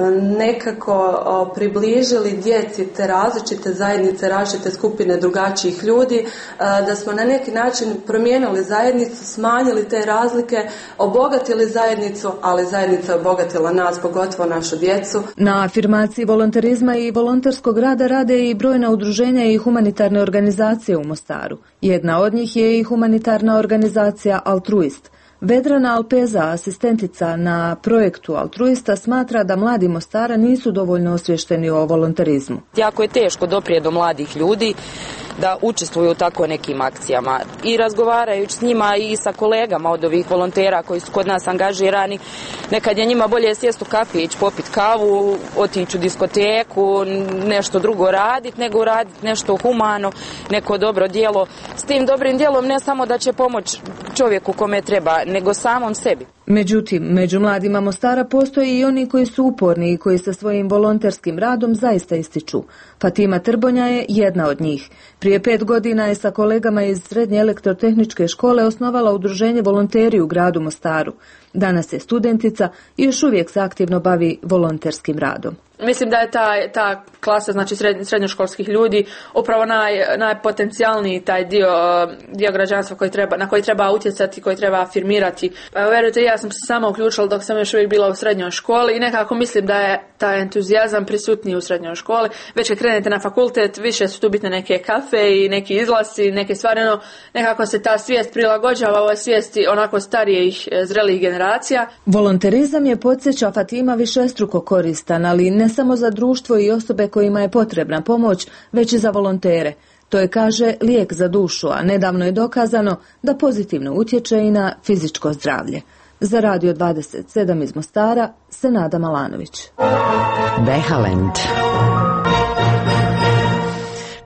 nekako približili djeci te različite zajednice, različite skupine drugačijih ljudi, da smo na neki način promijenili zajednicu, smanjili te razlike, obogatili zajednicu, ali zajednica je obogatila nas, pogotovo našu djecu.
Na afirmaciji volonterizma i volonterskog rada rade i brojna udruženja i humanitarne organizacije u Mostaru. Jedna od njih je i humanitarna organizacija Altruist. Vedrana Alpeza, asistentica na projektu Altruista, smatra da mladi Mostara nisu dovoljno osvješteni o volonterizmu.
Jako je teško doprijeti do mladih ljudi da učestvuju u tako nekim akcijama. I razgovarajući s njima i sa kolegama od ovih volontera koji su kod nas angažirani, nekad je njima bolje sjesti u kafić, popiti kavu, otići u diskoteku, nešto drugo raditi, nego raditi nešto humano, neko dobro djelo. S tim dobrim djelom ne samo da će pomoći čovjeku kome treba, nego samom sebi.
Međutim, među mladima Mostara postoji i oni koji su uporni i koji sa svojim volonterskim radom zaista ističu. Fatima Trbonja je jedna od njih. Prije 5 godina je sa kolegama iz Srednje elektrotehničke škole osnovala udruženje Volonteri u gradu Mostaru. Danas je studentica i još uvijek se aktivno bavi volonterskim radom.
Mislim da je ta klasa, znači srednjoškolskih ljudi, upravo najpotencijalniji taj dio građanstva na koji treba utjecati, koji treba afirmirati. Verujte, ja sam se sama uključila dok sam još uvijek bila u srednjoj školi i nekako mislim da je taj entuzijazam prisutniji u srednjoj školi. Već kad krenete na fakultet, više su tu bitne neke kafe i neki izlasi, neke stvari, nekako se ta svijest prilagođava ovoj svijesti onako starijih, zrelijih generacija.
Volonterizam je, podsjeća Fatima, višestruko koristan, ali ne samo za društvo i osobe kojima je potrebna pomoć, već i za volontere. To je, kaže, lijek za dušu, a nedavno je dokazano da pozitivno utječe i na fizičko zdravlje. Za Radio 27 iz Mostara, Senada Malanović.
Behalend.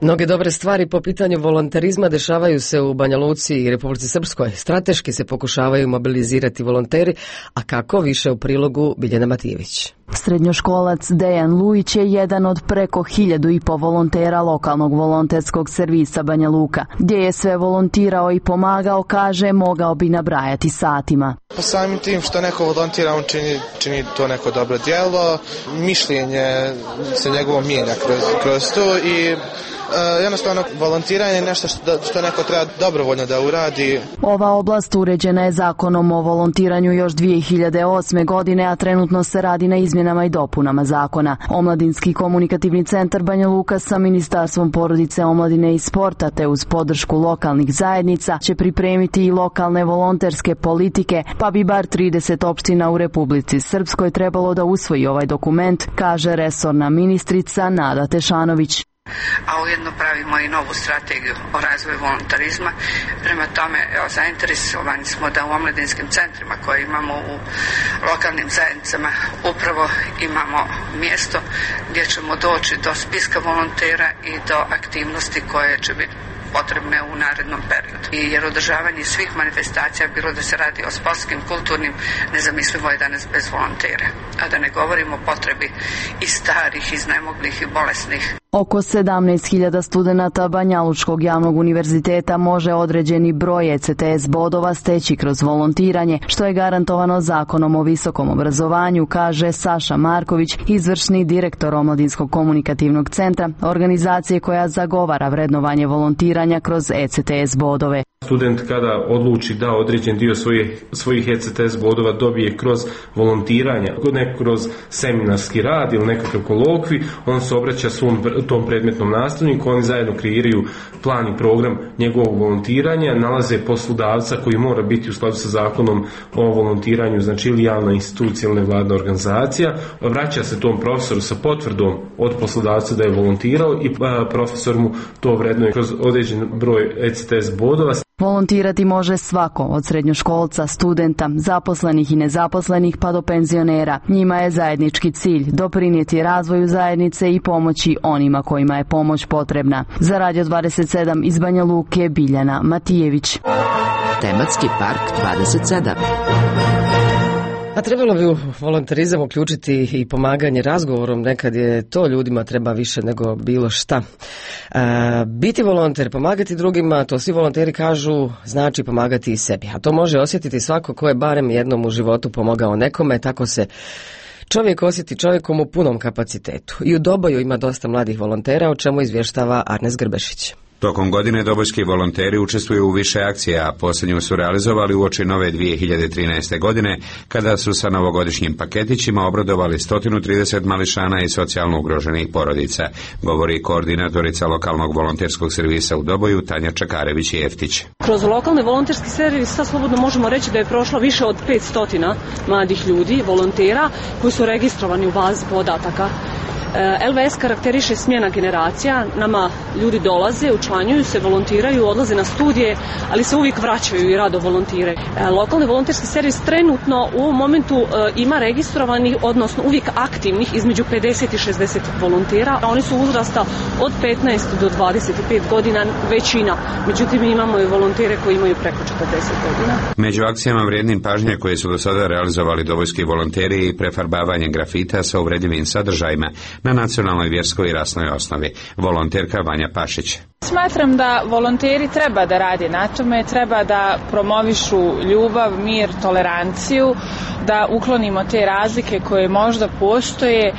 Mnoge dobre stvari po pitanju volonterizma dešavaju se u Banja Luci i Republici Srpskoj. Strateški se pokušavaju mobilizirati volonteri, a kako više u prilogu Biljana Matijević.
Srednjoškolac Dejan Lujić je jedan od preko 1.500 volontera lokalnog volonterskog servisa Banja Luka. Gdje je sve volontirao i pomagao, kaže, mogao bi nabrajati satima.
Pa samim tim što neko volontira, on čini to neko dobro djelo, mišljenje se njegovo mijenja kroz to i jednostavno volontiranje je nešto što neko treba dobrovoljno da uradi.
Ova oblast uređena je zakonom o volontiranju još 2008. godine, a trenutno se radi na izmjenama i dopunama zakona. Omladinski komunikativni centar Banja Luka sa Ministarstvom porodice, omladine i sporta te uz podršku lokalnih zajednica će pripremiti i lokalne volonterske politike, pa bi bar 30 opština u Republici Srpskoj trebalo da usvoji ovaj dokument, kaže resorna ministrica Nada Tešanović.
A ujedno pravimo i novu strategiju o razvoju volontarizma. Prema tome, zainteresovani smo da u omladinskim centrima koje imamo u lokalnim zajednicama upravo imamo mjesto gdje ćemo doći do spiska volontera i do aktivnosti koje će biti potrebne u narednom periodu. Jer održavanje svih manifestacija, bilo da se radi o sportskim, kulturnim, nezamislivo je danas bez volontera. A da ne govorimo o potrebi i starih, iznemoglih i bolesnih.
Oko 17.000 studenata Banjalučkog javnog univerziteta može određeni broj ECTS bodova steći kroz volontiranje, što je garantovano zakonom o visokom obrazovanju, kaže Saša Marković, izvršni direktor Omladinskog komunikativnog centra, organizacije koja zagovara vrednovanje volontiranja kroz ECTS bodove.
Student kada odluči da određen dio svojih ECTS bodova dobije kroz volontiranje, ne kroz seminarski rad ili nekakav kolokvi, on se obraća tom predmetnom nastavniku, oni zajedno kreiraju plan i program njegovog volontiranja, nalaze poslodavca koji mora biti u skladu sa zakonom o volontiranju, znači ili javna institucija ili nevladna organizacija, vraća se tom profesoru sa potvrdom od poslodavca da je volontirao i profesor mu to vrednuje kroz određen broj ECTS bodova.
Volontirati može svako, od srednjoškolca, studenta, zaposlenih i nezaposlenih pa do penzionera. Njima je zajednički cilj doprinijeti razvoju zajednice i pomoći onima kojima je pomoć potrebna. Za Radio 27 iz Banja Luke, Biljana Matijević.
Tematski park 27.
A trebalo bi u volonterizam uključiti i pomaganje razgovorom, nekad je to ljudima treba više nego bilo šta. Biti volonter, pomagati drugima, to svi volonteri kažu, znači pomagati i sebi. A to može osjetiti svako ko je barem jednom u životu pomogao nekome, tako se čovjek osjeti čovjekom u punom kapacitetu. I u Doboju ima dosta mladih volontera, o čemu izvještava Arnes Grbešić.
Tokom godine dobojski volonteri učestvuju u više akcija, a posljednju su realizovali uoči nove 2013. godine, kada su sa novogodišnjim paketićima obradovali 130 mališana i socijalno ugroženih porodica, govori koordinatorica lokalnog volonterskog servisa u Doboju Tanja Čakarević-Jeftić.
Kroz lokalni volonterski servis sad slobodno možemo reći da je prošlo više od 500 mladih ljudi, volontera, koji su registrovani u bazi podataka. LVS karakteriše smjena generacija, nama ljudi dolaze, učlanjuju se, volontiraju, odlaze na studije, ali se uvijek vraćaju i rado volontiraju. Lokalni volonterski servis trenutno u ovom momentu ima registrovanih, odnosno uvijek aktivnih između 50 i 60 volontera. Oni su uzrasta od 15 do 25 godina većina, međutim imamo i volontere koji imaju preko 40 godina.
Među akcijama vrijednim pažnje koje su do sada realizovali dobojski volonteri i prefarbavanje grafita sa uvredljivim sadržajima na nacionalnoj, vjerskoj i rasnoj osnovi. Volonterka Vanja Pašić.
Smatram da volonteri treba da radi na tome, treba da promovišu ljubav, mir, toleranciju, da uklonimo te razlike koje možda postoje,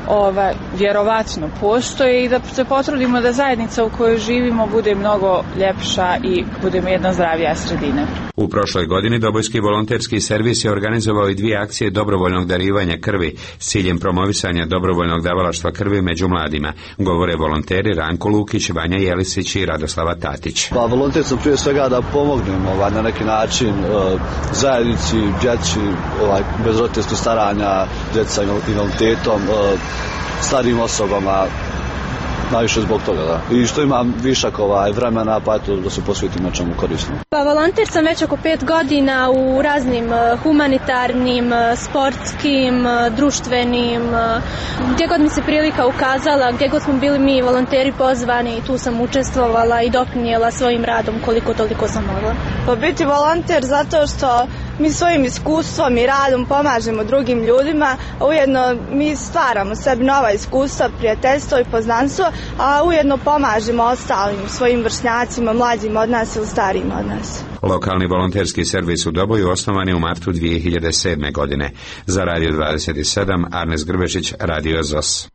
vjerovatno postoje i da se potrudimo da zajednica u kojoj živimo bude mnogo ljepša i budemo jedna zdravija sredina.
U prošloj godini Dobojski volonterski servis je organizovao i 2 akcije dobrovoljnog darivanja krvi s ciljem promovisanja dobrovoljnog davalaštva krvi među mladima, govore volonteri Ranko Lukić, Vanja Jelisić i Radoslava Tatić.
Pa volonter sam prije svega da pomognemo na neki način zajednici, djeci, bez roditeljskog staranja, djeca invaliditetom, starijim osobama, najviše zbog toga, da. I što imam višak vremena, pa eto da se posvetim nečemu korisnom.
Pa volonter sam već oko 5 godina u raznim humanitarnim, sportskim, društvenim, gdje god mi se prilika ukazala, gdje god smo bili mi volonteri pozvani, tu sam učestvovala i doprinijela svojim radom koliko toliko sam mogla.
Pa biti volonter zato što mi svojim iskustvom i radom pomažemo drugim ljudima, a ujedno mi stvaramo sebi nova iskustva, prijateljstvo i poznanstvo, a ujedno pomažemo ostalim svojim vršnjacima, mlađim od nas ili starijim od nas.
Lokalni volonterski servis u Doboju osnovan je u martu 2007. godine. Za Radio 27, Arnes Grbešić, Radio ZOS.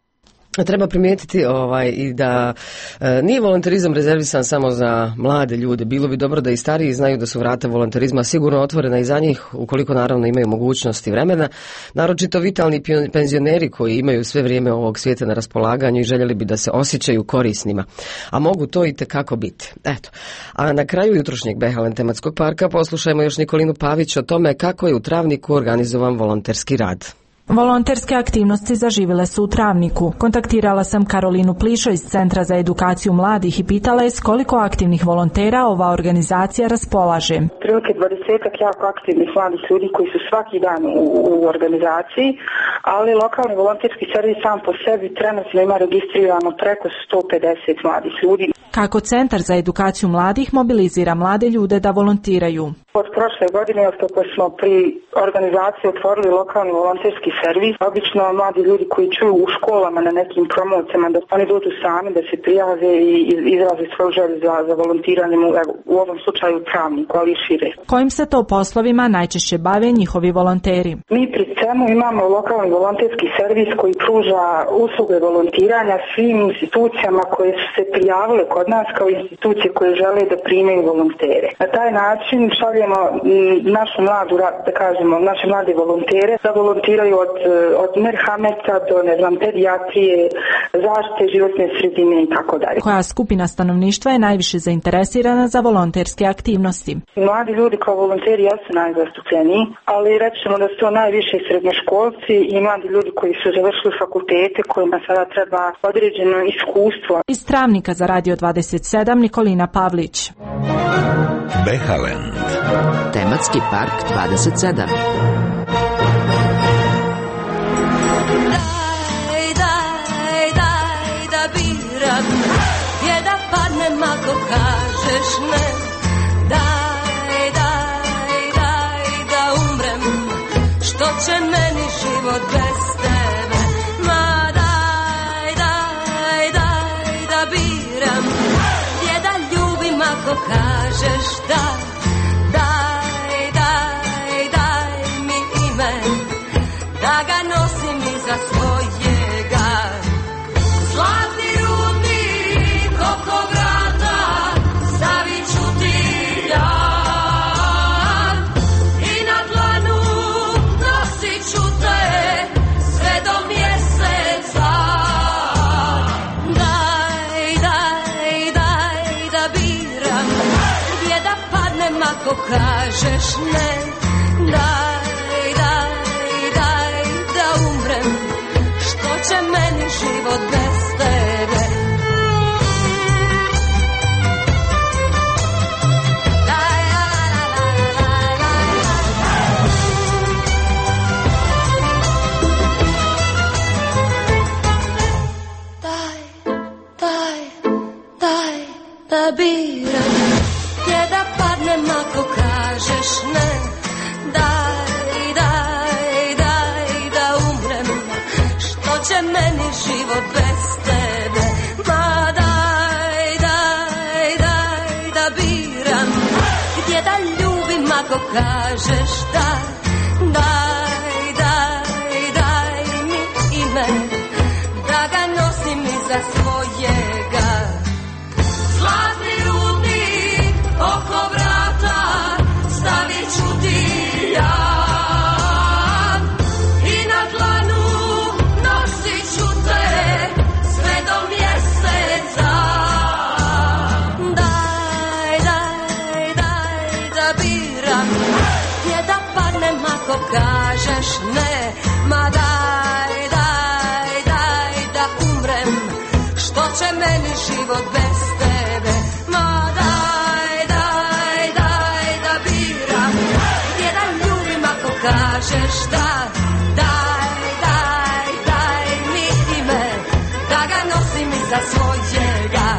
Treba primijetiti i da nije volonterizam rezervisan samo za mlade ljude. Bilo bi dobro da i stariji znaju da su vrata volonterizma sigurno otvorena i za njih, ukoliko naravno imaju mogućnost i vremena. Naročito vitalni penzioneri koji imaju sve vrijeme ovog svijeta na raspolaganju i željeli bi da se osjećaju korisnima. A mogu to i tekako biti. Eto. A na kraju jutrošnjeg Behalen tematskog parka poslušajmo još Nikolinu Pavić o tome kako je u Travniku organizovan volonterski rad.
Volonterske aktivnosti zaživjele su u Travniku. Kontaktirala sam Karolinu Plišo iz Centra za edukaciju mladih i pitala je s koliko aktivnih volontera ova organizacija raspolaže.
Prilike 20-ak jako aktivnih mladih ljudi koji su svaki dan u organizaciji, ali lokalni volonterski servis sam po sebi trenutno ima registrirano preko 150 mladih ljudi.
Kako Centar za edukaciju mladih mobilizira mlade ljude da volontiraju?
Od prošle godine, od kako smo pri organizaciji otvorili lokalni volonterski servis, obično mladi ljudi koji čuju u školama na nekim promocijama da oni dođu sami, da se prijave i izraze svoju želju za volontiranjem u ovom slučaju u Travniku, ali i šire.
Kojim se to poslovima najčešće bave njihovi volonteri?
Mi pri CEM-u imamo lokalni volonterski servis koji pruža usluge volontiranja svim institucijama koje su se prijavile kod nas kao institucije koje žele da primaju volontere. Na taj način šaljemo našu mladu, da kažemo, naše mlade volontere da volontiraju od merhameta do, pedijatrije, zaštite životne sredine i tako dalje.
Koja skupina stanovništva je najviše zainteresirana za volonterske aktivnosti?
Mladi ljudi kao volonteri jesu najzastupljeniji, ali rećemo da su to najviše srednjoškolci i mladi ljudi koji su završili fakultete kojima sada treba određeno iskustvo.
Iz Travnika za Radio 27 Nikolina Pavlić.
Behalen.
Tematski park 27.
Daj da biram, gdje da padnem ako kažeš ne. Daj da umrem, što će meni život bez tebe. Ma daj da biram, gdje da ljubim ako kažeš da. Daj mi ime, da ga nosim iza svojega. Zlatni rudnik oko vrata stavit ću ti ja, i na dlanu nosit ću te sve do mjeseca. Daj da biram, gdje da padnem ako kažeš ne. Daj da umrem, što će meni život bez tebe. Daj da biram, gdje da padnem ako kažeš ne. Daj da umrem, što će meni život bez tebe. Ma daj da biram, gdje da ljubim ako kažeš da. Daj mi ime, da ga nosim iza svojega. Zlatni rudnik oko vrata stavit ću ti ja, i na dlanu nosit ću te sve do mjeseca. Daj da biram, gdje da padne život bez tebe. Ma daj da biram, jedan ljubim ako kažeš da. Daj mi ime, da ga nosim iza svojega.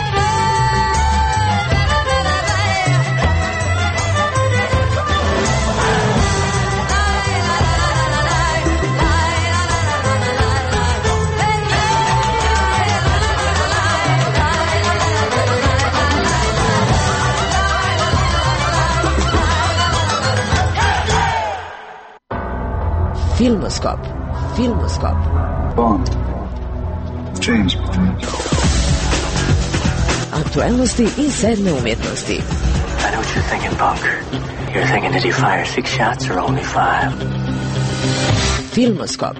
Filmoskop.
Bond. James Bond.
Aktuelnosti i sedme umjetnosti.
I know what you're thinking, punk. You're thinking, did he fire 6 shots or only 5?
Filmoskop.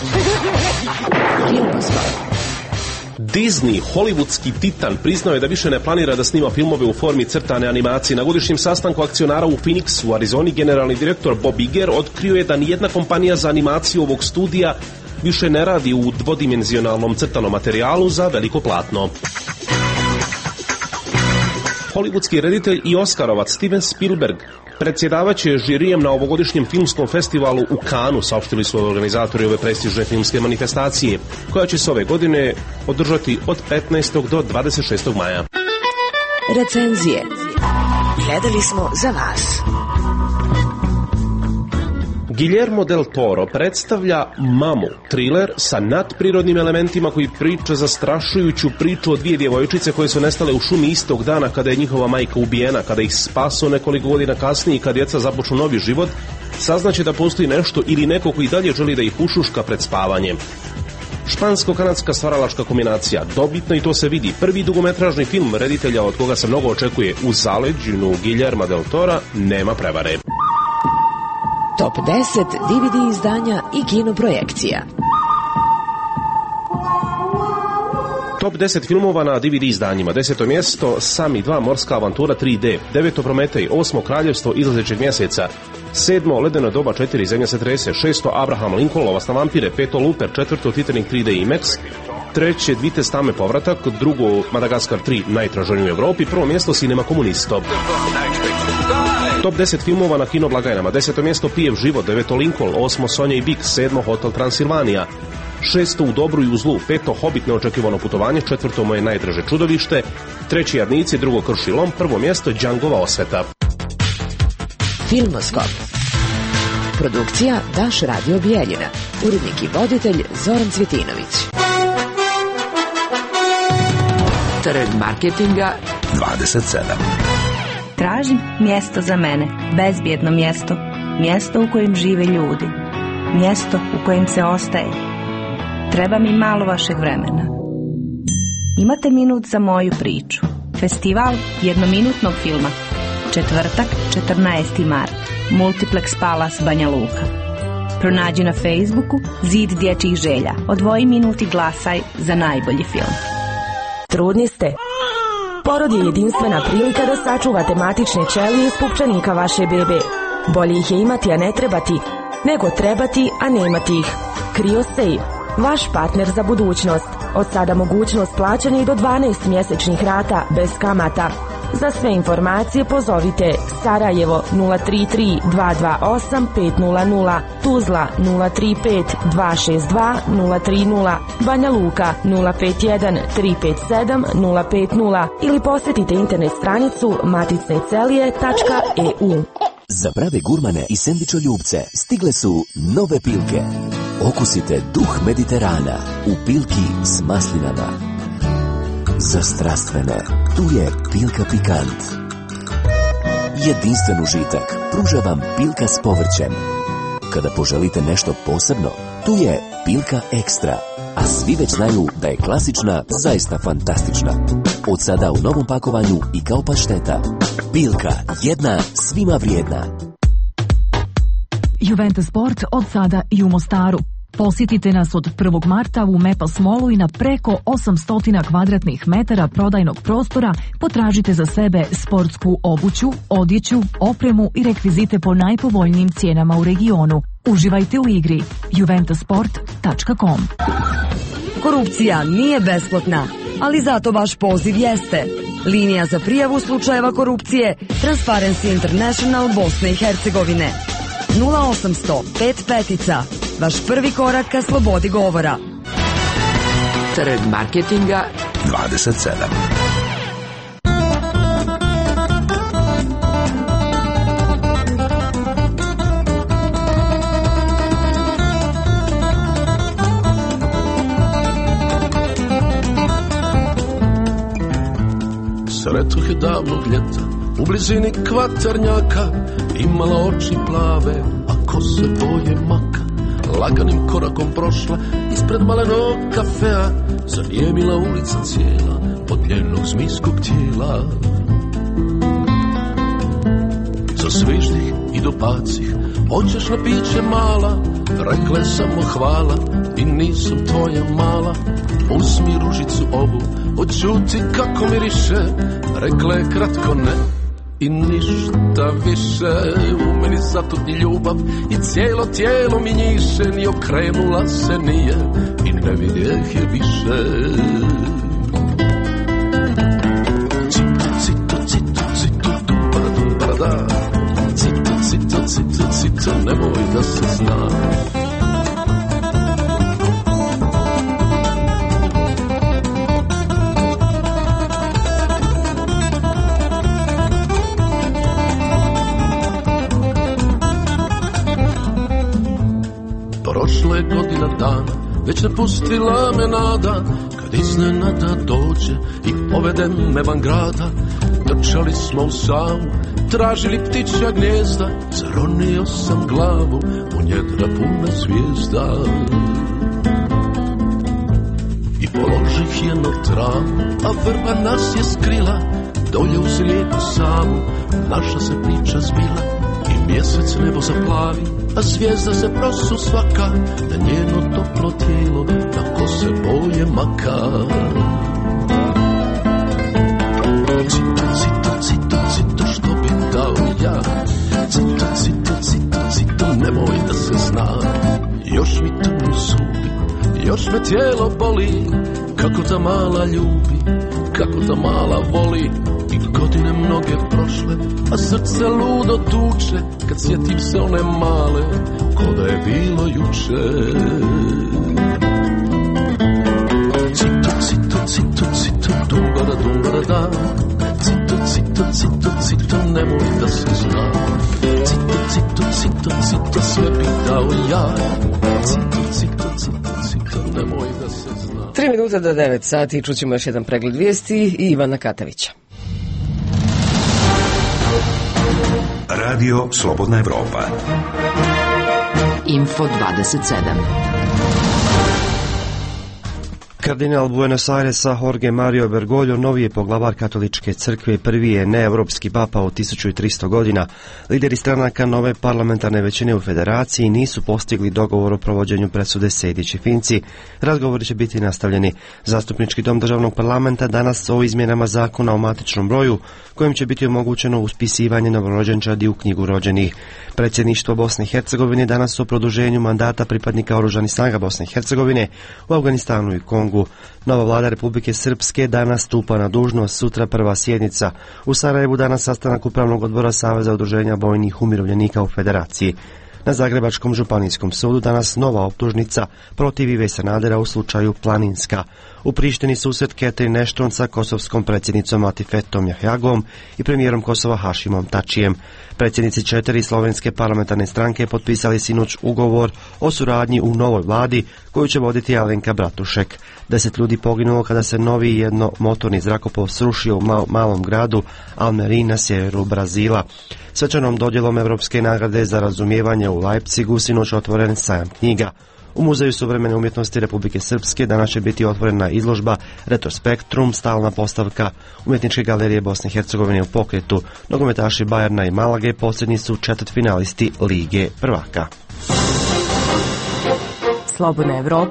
Disney, hollywoodski titan, priznao je da više ne planira da snima filmove u formi crtane animacije. Na godišnjem sastanku akcionara u Phoenixu u Arizoni generalni direktor Bob Iger otkrio je da nijedna kompanija za animaciju ovog studija više ne radi u dvodimenzionalnom crtanom materijalu za veliko platno. Hollywoodski reditelj i Oskarovac Steven Spielberg predsjedavaće žirijem na ovogodišnjem filmskom festivalu u Cannesu, saopštili su organizatori ove prestižne filmske manifestacije, koja će se ove godine održati od 15. do 26. maja.
Recenzije. Gledali smo za vas.
Guillermo del Toro predstavlja Mamu, thriller sa nadprirodnim elementima koji priča zastrašujuću priču o dvije djevojčice koje su nestale u šumi istog dana kada je njihova majka ubijena. Kada ih spaso nekoliko godina kasnije i kad djeca započnu novi život, saznaće da postoji nešto ili neko koji dalje želi da ih ušuška pred spavanjem. Špansko-kanadska stvaralačka kombinacija, dobitno i to se vidi. Prvi dugometražni film reditelja od koga se mnogo očekuje u zaleđinu Guillerma del Tora, nema prevare.
Top 10 DVD izdanja i kinoprojekcija.
Top 10 filmova na DVD izdanjima. 10. mjesto Sami 2 morska avantura 3D. 9. Prometej, 8. kraljevstvo izlazećeg mjeseca. 7. ledeno doba 4 zemlja se trese. 6. Abraham Lincoln lovac na vampire. 5. Looper, 4. Titanic 3D IMAX. 3. Dvite stame povratak. 2. Madagaskar 3 najtraženiji u Evropi. 1. mjesto Cinema Komunisto. Top 10 filmova na kino blagajnama. 10. mjesto Pijev život, 9. Lincoln, 8. Sonja i Bik, 7. Hotel Transilvanija, 6. U dobru i u zlu, 5. Hobbit neočekivano putovanje, 4. Moje najdraže čudovište, 3. Jarnici, 2. Krši lom, 1. mjesto Djangova osveta.
Filmoskop. Produkcija Daš Radio Bijeljina. Urednik i voditelj Zoran Cvjetinović. Trg marketinga
27.
Tražim mjesto za mene, bezbjedno mjesto, mjesto u kojem žive ljudi, mjesto u kojem se ostaje. Treba mi malo vašeg vremena. Imate minut za moju priču. Festival jednominutnog filma. Četvrtak, 14. mart. Multiplex Palace Banja Luka. Pronađi na Facebooku Zid dječjih želja. Odvoji minut i glasaj za najbolji film.
Trudni ste? Porod je jedinstvena prilika da sačuvate matične ćelije iz pupčanika vaše bebe. Bolje ih je imati, a ne trebati, nego trebati, a nemati ih. CryoSafe, vaš partner za budućnost. Od sada mogućnost plaćanja i do 12 mjesečnih rata bez kamata. Za sve informacije pozovite Sarajevo 033 228 500, Tuzla 035 262 030, Banja Luka 051 357 050 ili posjetite internet stranicu maticnecelije.eu.
Za prave gurmane i sendvičoljubce stigle su nove pilke. Okusite duh Mediterana u pilki s maslinama. Za strastvene, tu je Pilka Pikant. Jedinstven užitak pruža vam Pilka s povrćem. Kada poželite nešto posebno, tu je Pilka Ekstra. A svi već znaju da je klasična zaista fantastična. Od sada u novom pakovanju i kao pašteta. Pilka, jedna svima vrijedna.
Juventus Sport od sada i u Mostaru. Posjetite nas od 1. marta u Mepas Mallu i na preko 800 kvadratnih metara prodajnog prostora potražite za sebe sportsku obuću, odjeću, opremu i rekvizite po najpovoljnijim cijenama u regionu. Uživajte u igri. juventusport.com.
Korupcija nije besplatna,
ali zato vaš poziv jeste. Linija za prijavu slučajeva korupcije Transparency International Bosne i Hercegovine. 0800 55, vaš prvi korak ka slobodi govora.
Trg marketinga
27.
Sretoh je davnog ljeta u blizini Kvatarnjaka, imala oči plave, a kose boje maka. Laganim korakom prošla ispred malenog kafea, zanijemila ulica cijela od njenog zmijskog tijela. Zasviždih i dopacih, hoćeš na piće mala, rekle samo hvala i nisam tvoja mala. Uzmi ružicu ovu, odčuti kako miriše, rekle kratko ne i ništa više. U meni zato ti ljubav i cijelo tijelo mi njiše, ni okrenula se nije i ne vidjeh je više. Cito, cito, cito, cito, dumbara da. Cito, cito, cito, cito, nemoj da se zna. Prošla je godina dana, već napustila me nada, kad iznenada dođe i povede me van grada. Trčali smo u Savu, tražili ptičja gnjezda, zaronio sam glavu u njedra puna zvijezda. I položih je na travu, a vrba nas je skrila, dolje uz rijeku Savu naša se priča zbila. I mjesec nebo zaplavi, a zvijezda se prosu svaka, na njeno toplo tijelo, na kose boje maka. Cito, cito, cito, cito, što bi dao ja? Cito, cito, cito, cito, nemoj da se zna. Još mi tu zubi, još me tijelo boli, kako ta mala ljubi, kako ta mala voli. I godine mnoge prošle, a srce ludo tuče, kad sjetim se one male, ko da je bilo juče. Cito, cito, cito, cito, dumbara da. Cito, cito, cito, cito, nemoj da se zna. Cito, cito, cito, cito, sve bi dao ja. Cito, cito, cito, cito, nemoj da se zna.
3 minuta do 9 sati, čućemo još jedan pregled vijesti i Ivana Katavića.
Radio Slobodna Evropa.
Info 27.
Kardinal Buenos Airesa Jorge Mario Bergoglio novi je poglavar katoličke crkve, prvi je neevropski papa od 1300 godina. Lideri stranaka nove parlamentarne većine u federaciji nisu postigli dogovor o provođenju presude Sejdić i Finci. Razgovori će biti nastavljeni. Zastupnički dom državnog parlamenta danas o izmjenama zakona o matičnom broju, kojim će biti omogućeno uspisivanje novorođenčadi u knjigu rođenih. Predsjedništvo Bosne i Hercegovine danas o produženju mandata pripadnika oružanih snaga Bosne i Hercegovine u Afganistanu i Kongu. Nova vlada Republike Srpske danas stupa na dužnost, sutra prva sjednica. U Sarajevu danas sastanak Upravnog odbora Saveza udruženja vojnih umirovljenika u Federaciji. Na Zagrebačkom županijskom sudu danas nova optužnica protiv Ive Sanadera u slučaju Planinska. U Prištini susret Catherine Ashton sa kosovskom predsjednicom Atifetom Jahjagom i premijerom Kosova Hašimom Tačijem. Predsjednici 4 slovenske parlamentarne stranke potpisali sinoć ugovor o suradnji u novoj vladi koju će voditi Alenka Bratušek. 10 ljudi poginulo kada se novi jednomotorni zrakoplov srušio u malom gradu Almeri na sjeveru Brazila. Svečanom dodjelom Evropske nagrade za razumijevanje u Leipzigu sinoć otvoren sajam knjiga. U Muzeju suvremene umjetnosti Republike Srpske danas će biti otvorena izložba Retrospektrum, stalna postavka Umjetničke galerije Bosne i Hercegovine u pokretu. Nogometaši Bajerna i Malage posljednji su četvrtfinalisti Lige prvaka.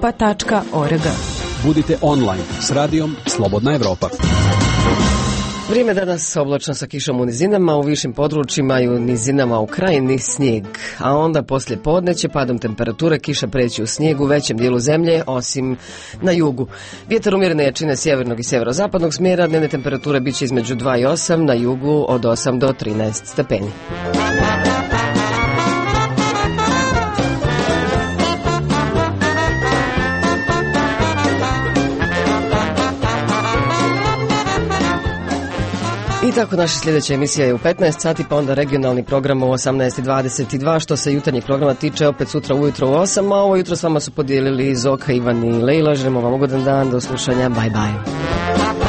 slobodnaevropa.org.
Budite online s radijom Slobodna Evropa.
Vrijeme danas oblačno sa kišom u nizinama, u višim područjima i u nizinama u krajini snijeg, a onda poslije podne će padom temperature kiša preći u snijeg u većem dijelu zemlje, osim na jugu. Vjetar umjerene jačine sjevernog i sjeverozapadnog smjera, dnevne temperature bit će između 2 i 8, na jugu od 8 do 13 stepeni. I tako naša sljedeća emisija je u 15 sati, pa onda regionalni program u 18:22. Što se jutarnjeg programa tiče, opet sutra ujutro u 8, a ovo jutro s vama su podijelili Zoka, Ivan i Lejla. Želimo vam ugodan dan, do slušanja, bye bye.